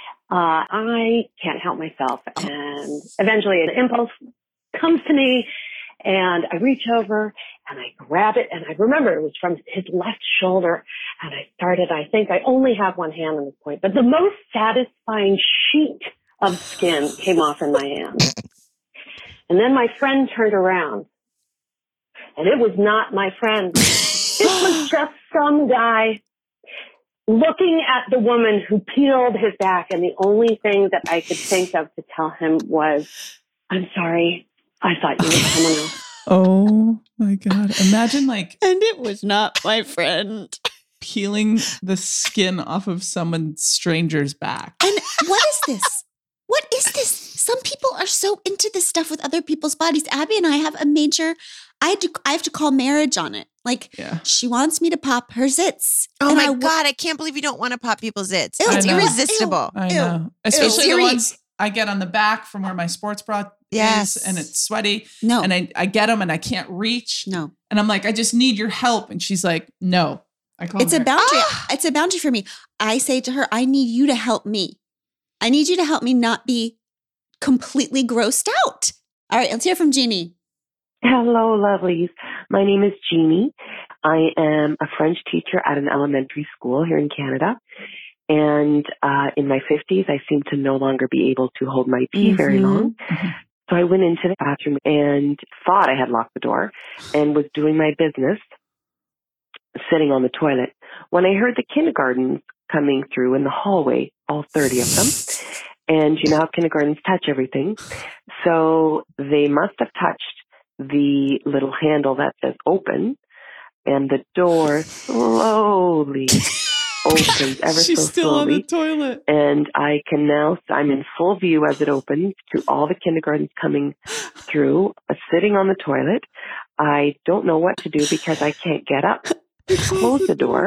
I can't help myself. And eventually an impulse comes to me and I reach over and I grab it. And I remember it was from his left shoulder. And I think I only have one hand on this point, but the most satisfying sheet of skin came off in my hand. And then my friend turned around and it was not my friend. It was just some guy looking at the woman who peeled his back. And the only thing that I could think of to tell him was, I'm sorry. I thought you were someone else. Oh my God. Imagine and it was not my friend. Peeling the skin off of someone stranger's back. And what is this? What is this? Some people are so into this stuff with other people's bodies. Abby and I have a major, I have to call marriage on it. She wants me to pop her zits. Oh my God. I can't believe you don't want to pop people's zits. It's irresistible. I know. Especially the ones I get on the back from where my sports bra is and it's sweaty. No. And I get them and I can't reach. No. And I'm like, I just need your help. And she's like, no. It's a boundary. It's a boundary for me. I say to her, I need you to help me. I need you to help me not be completely grossed out. All right, let's hear from Jeannie. Hello, lovelies. My name is Jeannie. I am a French teacher at an elementary school here in Canada. And in my 50s, I seem to no longer be able to hold my pee very long. So I went into the bathroom and thought I had locked the door and was doing my business, sitting on the toilet, when I heard the kindergartens coming through in the hallway, all 30 of them. And you know how kindergartens touch everything. So they must have touched the little handle that says open, and the door slowly opens ever She's so still slowly. on the toilet. And I'm in full view as it opens to all the kindergartens coming through, sitting on the toilet. I don't know what to do because I can't get up. Close the door,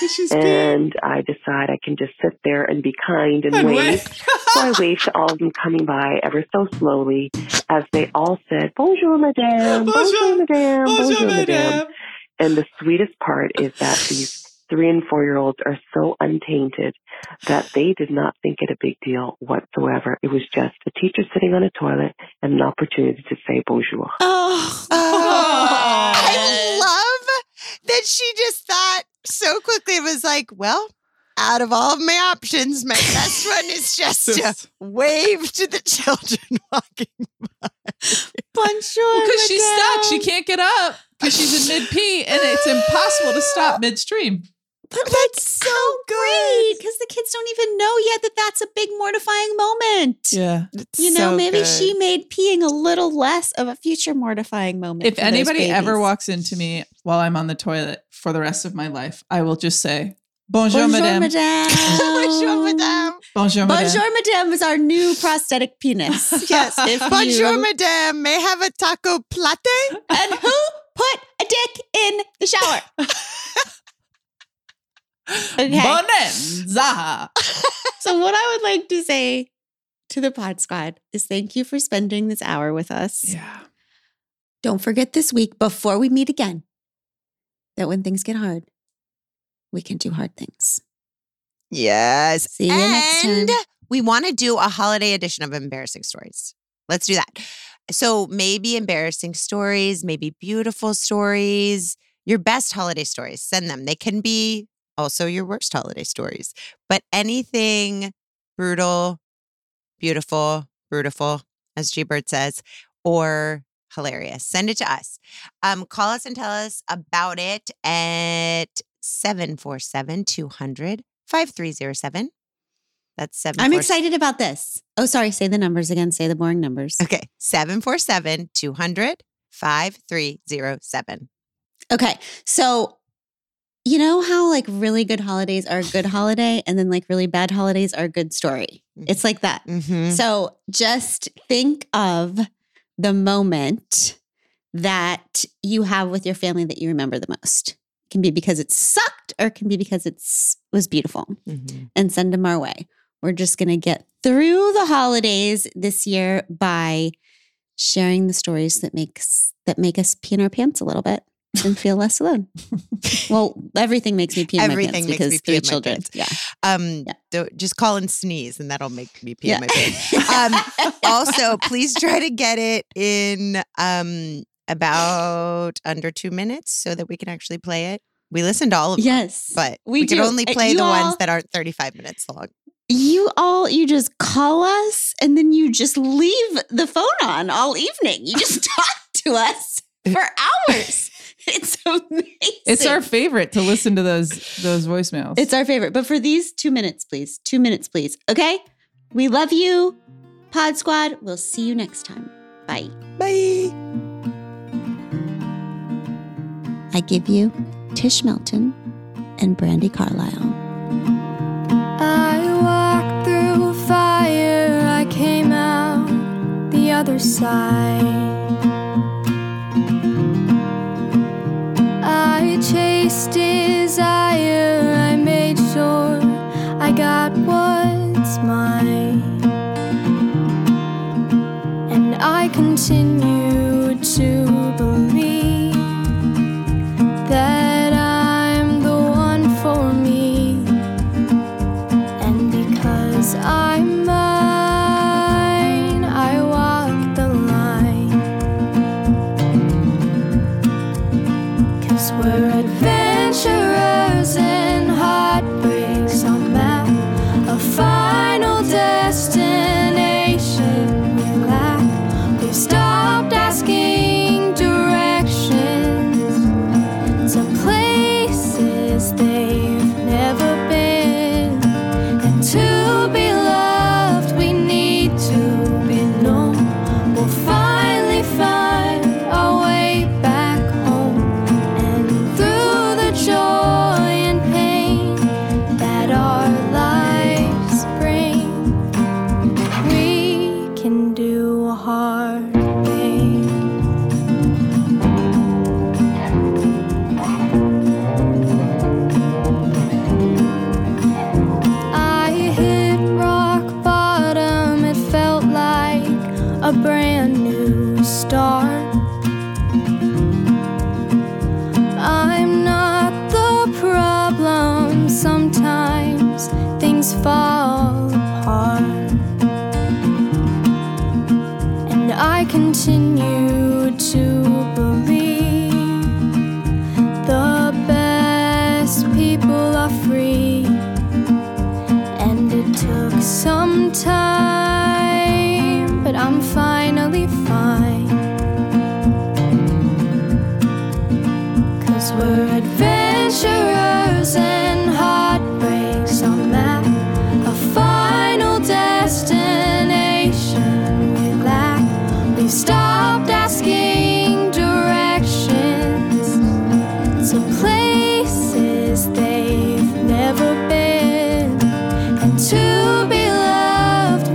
and I decide I can just sit there and be kind and wave. So I waved to all of them coming by ever so slowly as they all said, "Bonjour, madame, bonjour, madame, bonjour, madame." And the sweetest part is that these 3 and 4-year-olds are so untainted that they did not think it a big deal whatsoever. It was just a teacher sitting on a toilet and an opportunity to say bonjour. I love that she just thought so quickly. It was like, well, out of all of my options, my best one is just to wave to the children walking by. Bonjour, because she's stuck. She can't get up because she's in mid-pee and it's impossible to stop midstream. But that's so great because the kids don't even know yet that that's a big mortifying moment. Yeah. Maybe she made peeing a little less of a future mortifying moment. If anybody ever walks into me while I'm on the toilet for the rest of my life, I will just say, bonjour, madame. Bonjour, madame. Bonjour, madame. Bonjour, madame is our new prosthetic penis. Yes. Bonjour, madame. May I have a taco platte? And who put a dick in the shower? Okay. Bonanza. So what I would like to say to the Pod Squad is thank you for spending this hour with us. Yeah. Don't forget this week before we meet again that when things get hard, we can do hard things. Yes. See you next time. And we want to do a holiday edition of Embarrassing Stories. Let's do that. So maybe embarrassing stories, maybe beautiful stories, your best holiday stories. Send them. They can be also your worst holiday stories, but anything brutal, beautiful, as G Bird says, or hilarious. Send it to us. Call us and tell us about it at 747-200-5307. That's 747. I'm excited about this. Oh, sorry. Say the numbers again. Say the boring numbers. Okay. 747-200-5307. Okay. So you know how like really good holidays are a good holiday and then like really bad holidays are a good story? It's like that. Mm-hmm. So just think of the moment that you have with your family that you remember the most. It can be because it sucked or it can be because it was beautiful. Mm-hmm. And send them our way. We're just going to get through the holidays this year by sharing the stories that make us pee in our pants a little bit. and feel less alone. Well, everything makes me pee in my pants because 3 children. Yeah. Just call and sneeze and that'll make me pee in my pants. Also, please try to get it in about under 2 minutes so that we can actually play it. We listen to all of them. Yes. But we can only play the ones that aren't 35 minutes long. You just call us and then you just leave the phone on all evening. You just talk to us for hours. It's amazing. It's our favorite to listen to those voicemails. It's our favorite. But for these 2 minutes, please. 2 minutes, please. Okay? We love you. Pod Squad. We'll see you next time. Bye. Bye. I give you Tish Melton and Brandy Carlisle. I walked through fire, I came out the other side. I chased desire, I made sure I got what's mine. And I continue to believe that I'm the one for me. And because I'm mine, I walk the line. 'Cause we're adventurers and heartbreaks on map, a final destination we lack. We've stopped asking directions to places they've never been. And to be loved, we need to be known. We'll finally find our way back home. And through the joy and pain that our lives bring, we can do a hard thing. I hit rock bottom, it felt like a brand new start. I'm not the problem, sometimes things fall apart. And I continue to believe the best people are free. And it took some time, but I'm finally fine. 'Cause we're adventurers and heartbreaks on map, a final destination we lack. We've stopped asking directions to places they've never been. And to be loved,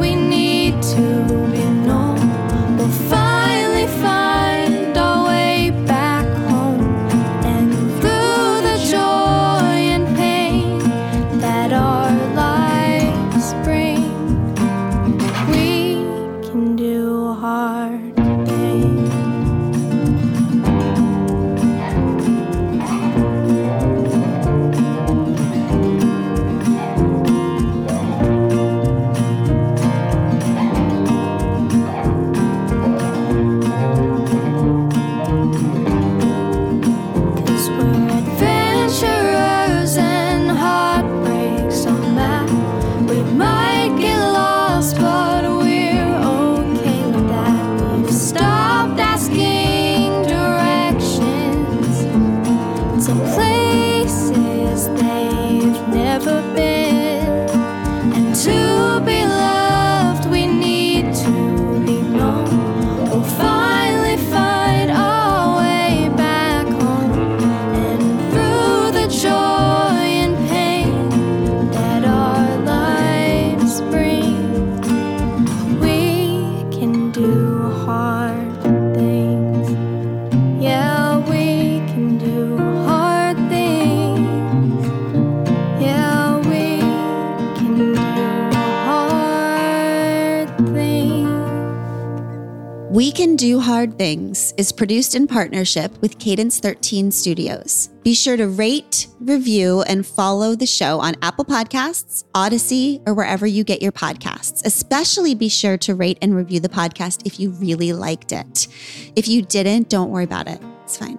Women Do Hard Things is produced in partnership with Cadence 13 Studios. Be sure to rate, review, and follow the show on Apple Podcasts, Odyssey, or wherever you get your podcasts. Especially be sure to rate and review the podcast if you really liked it. If you didn't, don't worry about it. It's fine.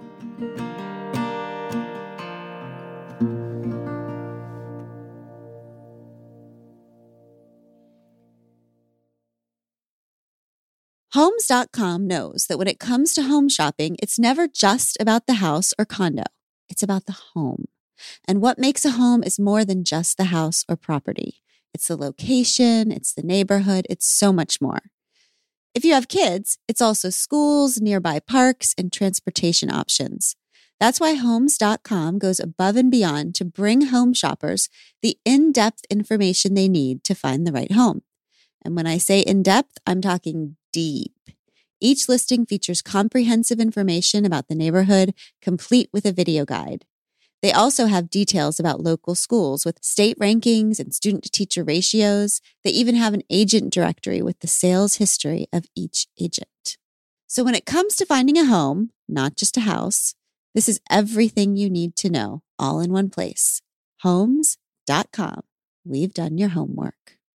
Homes.com knows that when it comes to home shopping, it's never just about the house or condo. It's about the home. And what makes a home is more than just the house or property. It's the location, it's the neighborhood, it's so much more. If you have kids, it's also schools, nearby parks, and transportation options. That's why Homes.com goes above and beyond to bring home shoppers the in-depth information they need to find the right home. And when I say in-depth, I'm talking deep. Each listing features comprehensive information about the neighborhood, complete with a video guide. They also have details about local schools with state rankings and student-to-teacher ratios. They even have an agent directory with the sales history of each agent. So when it comes to finding a home, not just a house, this is everything you need to know, all in one place. Homes.com. We've done your homework.